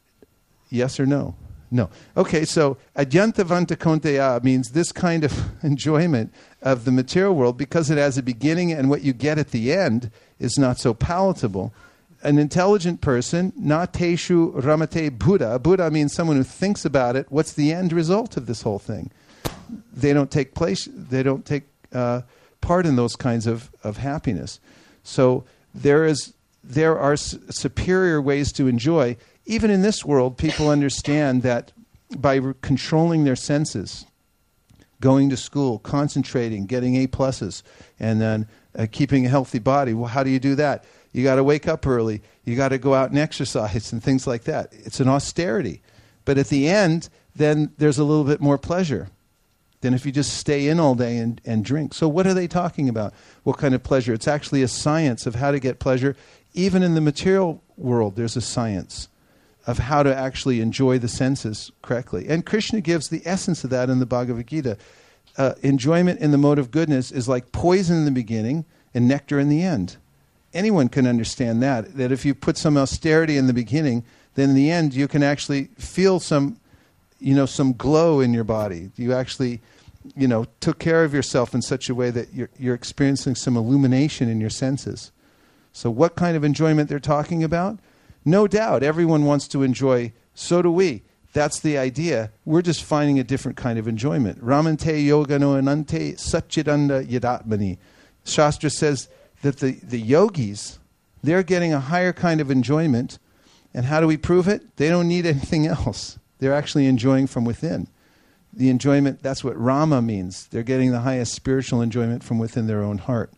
Yes or no? No. Okay, so adyantavanta konteya means this kind of enjoyment of the material world, because it has a beginning and what you get at the end is not so palatable. An intelligent person, nateshu ramate Buddha. Buddha means someone who thinks about it. What's the end result of this whole thing? They don't take place. They don't take uh, part in those kinds of, of happiness. So there is there are s- superior ways to enjoy. Even in this world, people understand that by re- controlling their senses, going to school, concentrating, getting A pluses, and then uh, keeping a healthy body. Well, how do you do that? You got to wake up early. You got to go out and exercise and things like that. It's an austerity. But at the end, then there's a little bit more pleasure than if you just stay in all day and, and drink. So what are they talking about? What kind of pleasure? It's actually a science of how to get pleasure. Even in the material world, there's a science of how to actually enjoy the senses correctly. And Krishna gives the essence of that in the Bhagavad Gita. Uh, enjoyment in the mode of goodness is like poison in the beginning and nectar in the end. Anyone can understand that, that if you put some austerity in the beginning, then in the end you can actually feel some, you know, some glow in your body. You actually, you know, took care of yourself in such a way that you're, you're experiencing some illumination in your senses. So what kind of enjoyment they're talking about? No doubt, everyone wants to enjoy, so do we. That's the idea. We're just finding a different kind of enjoyment. Ramante yogano anante satchidanda yadatmani. Shastra says that the, the yogis, they're getting a higher kind of enjoyment. And how do we prove it? They don't need anything else. They're actually enjoying from within. The enjoyment, that's what Rama means. They're getting the highest spiritual enjoyment from within their own heart.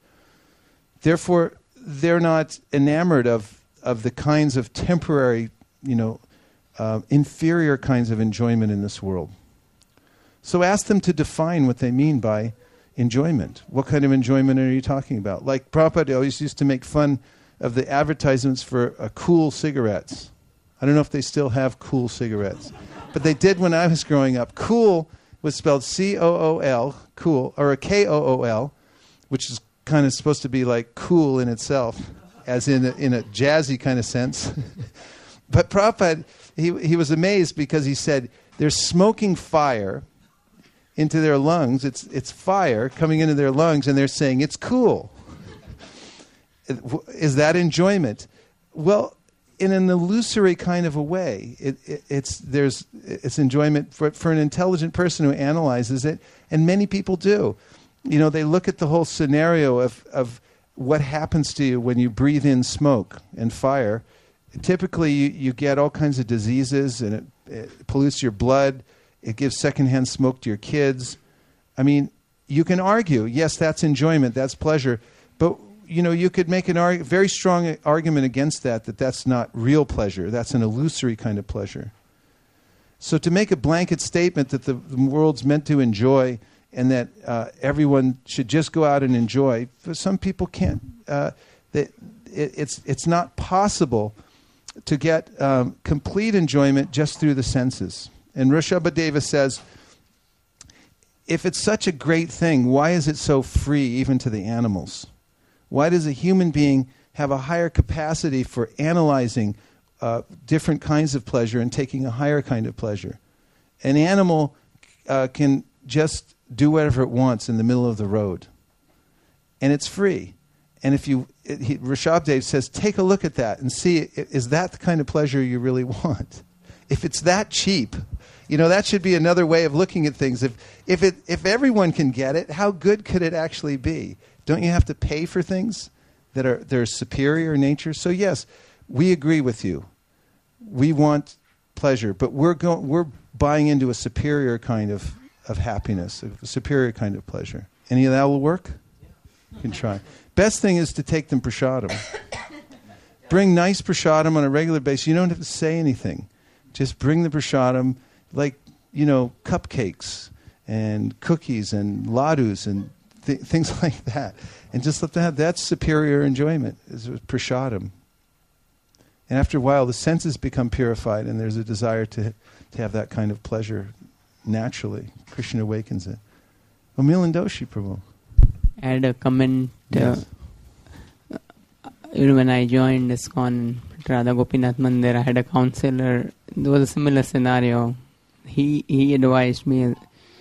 Therefore, they're not enamored of, of the kinds of temporary, you know, uh, inferior kinds of enjoyment in this world. So ask them to define what they mean by enjoyment. What kind of enjoyment are you talking about? Like Prabhupada always used to make fun of the advertisements for uh, Kool cigarettes. I don't know if they still have Kool cigarettes, but they did when I was growing up. Kool was spelled C O O L, cool, or a K O O L, which is kind of supposed to be like cool in itself, as in a, in a jazzy kind of sense. But Prabhupada, he, he was amazed because he said, they're smoking fire into their lungs. It's it's fire coming into their lungs, and they're saying, it's cool. Is that enjoyment? Well, in an illusory kind of a way. It, it, it's there's it's enjoyment for for an intelligent person who analyzes it, and many people do. You know, they look at the whole scenario of, of what happens to you when you breathe in smoke and fire. Typically, you, you get all kinds of diseases, and it, it pollutes your blood. It gives secondhand smoke to your kids. I mean, you can argue, yes, that's enjoyment, that's pleasure, but you know, you could make a arg- very strong argument against that, that that's not real pleasure. That's an illusory kind of pleasure. So to make a blanket statement that the, the world's meant to enjoy and that uh, everyone should just go out and enjoy, for some people can't. Uh, that it, it's it's not possible to get um, complete enjoyment just through the senses. And Rishabhadeva says, if it's such a great thing, why is it so free even to the animals? Why does a human being have a higher capacity for analyzing uh, different kinds of pleasure and taking a higher kind of pleasure? An animal uh, can just do whatever it wants in the middle of the road, and it's free. And if you, it, he, Rishabhadeva says, take a look at that and see, is that the kind of pleasure you really want? If it's that cheap, you know, that should be another way of looking at things. If if it if everyone can get it, how good could it actually be? Don't you have to pay for things that are they're superior in nature? So yes, we agree with you. We want pleasure, but we're going we're buying into a superior kind of, of happiness, a superior kind of pleasure. Any of that will work? You can try. Best thing is to take them prasadam. Bring nice prasadam on a regular basis. You don't have to say anything. Just bring the prasadam, like, you know, cupcakes and cookies and ladus and th- things like that. And just let them have that's superior enjoyment, is prasadam. And after a while, the senses become purified, and there's a desire to to have that kind of pleasure naturally. Krishna awakens it. Oh, Milandoshi Prabhu. I had a comment. Yes. Uh, you know, when I joined ISKCON at Radha Gopinath Mandir, I had a counselor. There was a similar scenario. He he advised me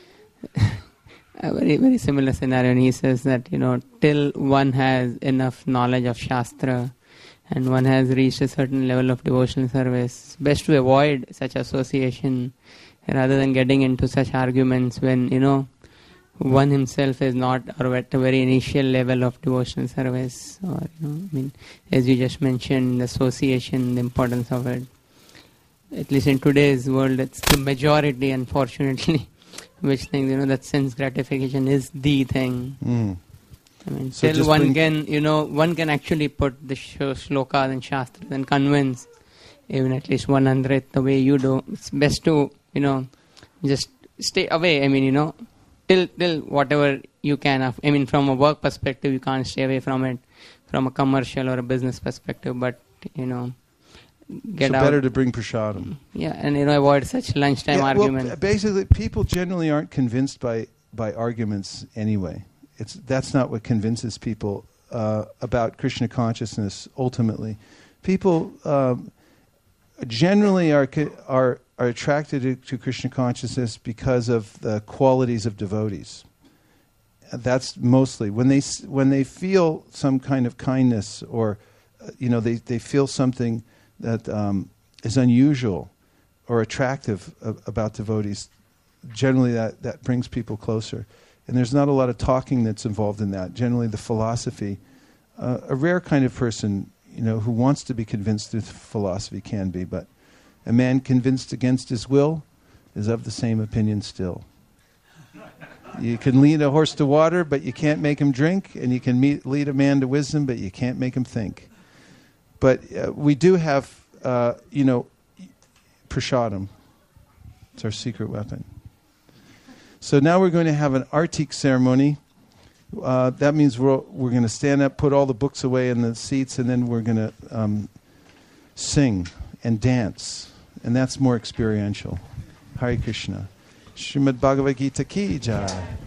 a very very similar scenario, and he says that, you know, till one has enough knowledge of Shastra and one has reached a certain level of devotional service, best to avoid such association rather than getting into such arguments when, you know, one himself is not or at a very initial level of devotional service, or, you know, I mean, as you just mentioned, the association, the importance of it. At least in today's world, it's the majority, unfortunately, which thinks, you know, that sense gratification is the thing. Mm. I mean, So till just one bring- can, you know, one can actually put the sh- shlokas and shastras and convince even at least one hundredth the way you do. It's best to, you know, just stay away. I mean, you know, till till whatever you can. Af- I mean, from a work perspective, you can't stay away from it. From a commercial or a business perspective, but, you know, get so out. better to bring prasadam. Yeah, and, you know, avoid such lunchtime Yeah, well, arguments. basically, people generally aren't convinced by, by arguments anyway. It's that's not what convinces people uh, about Krishna consciousness. Ultimately, people um, generally are co- are are attracted to, to Krishna consciousness because of the qualities of devotees. That's mostly when they s- when they feel some kind of kindness, or uh, you know, they, they feel something that um, is unusual or attractive a- about devotees. Generally, that, that brings people closer. And there's not a lot of talking that's involved in that. Generally, the philosophy, uh, a rare kind of person, you know, who wants to be convinced through philosophy can be, but a man convinced against his will is of the same opinion still. You can lead a horse to water, but you can't make him drink, and you can meet, lead a man to wisdom, but you can't make him think. But uh, we do have, uh, you know, prasadam. It's our secret weapon. So now we're going to have an artik ceremony. Uh, that means we're we're going to stand up, put all the books away in the seats, and then we're going to um, sing and dance, and that's more experiential. Hare Krishna. Srimad Bhagavad Gita ki jai.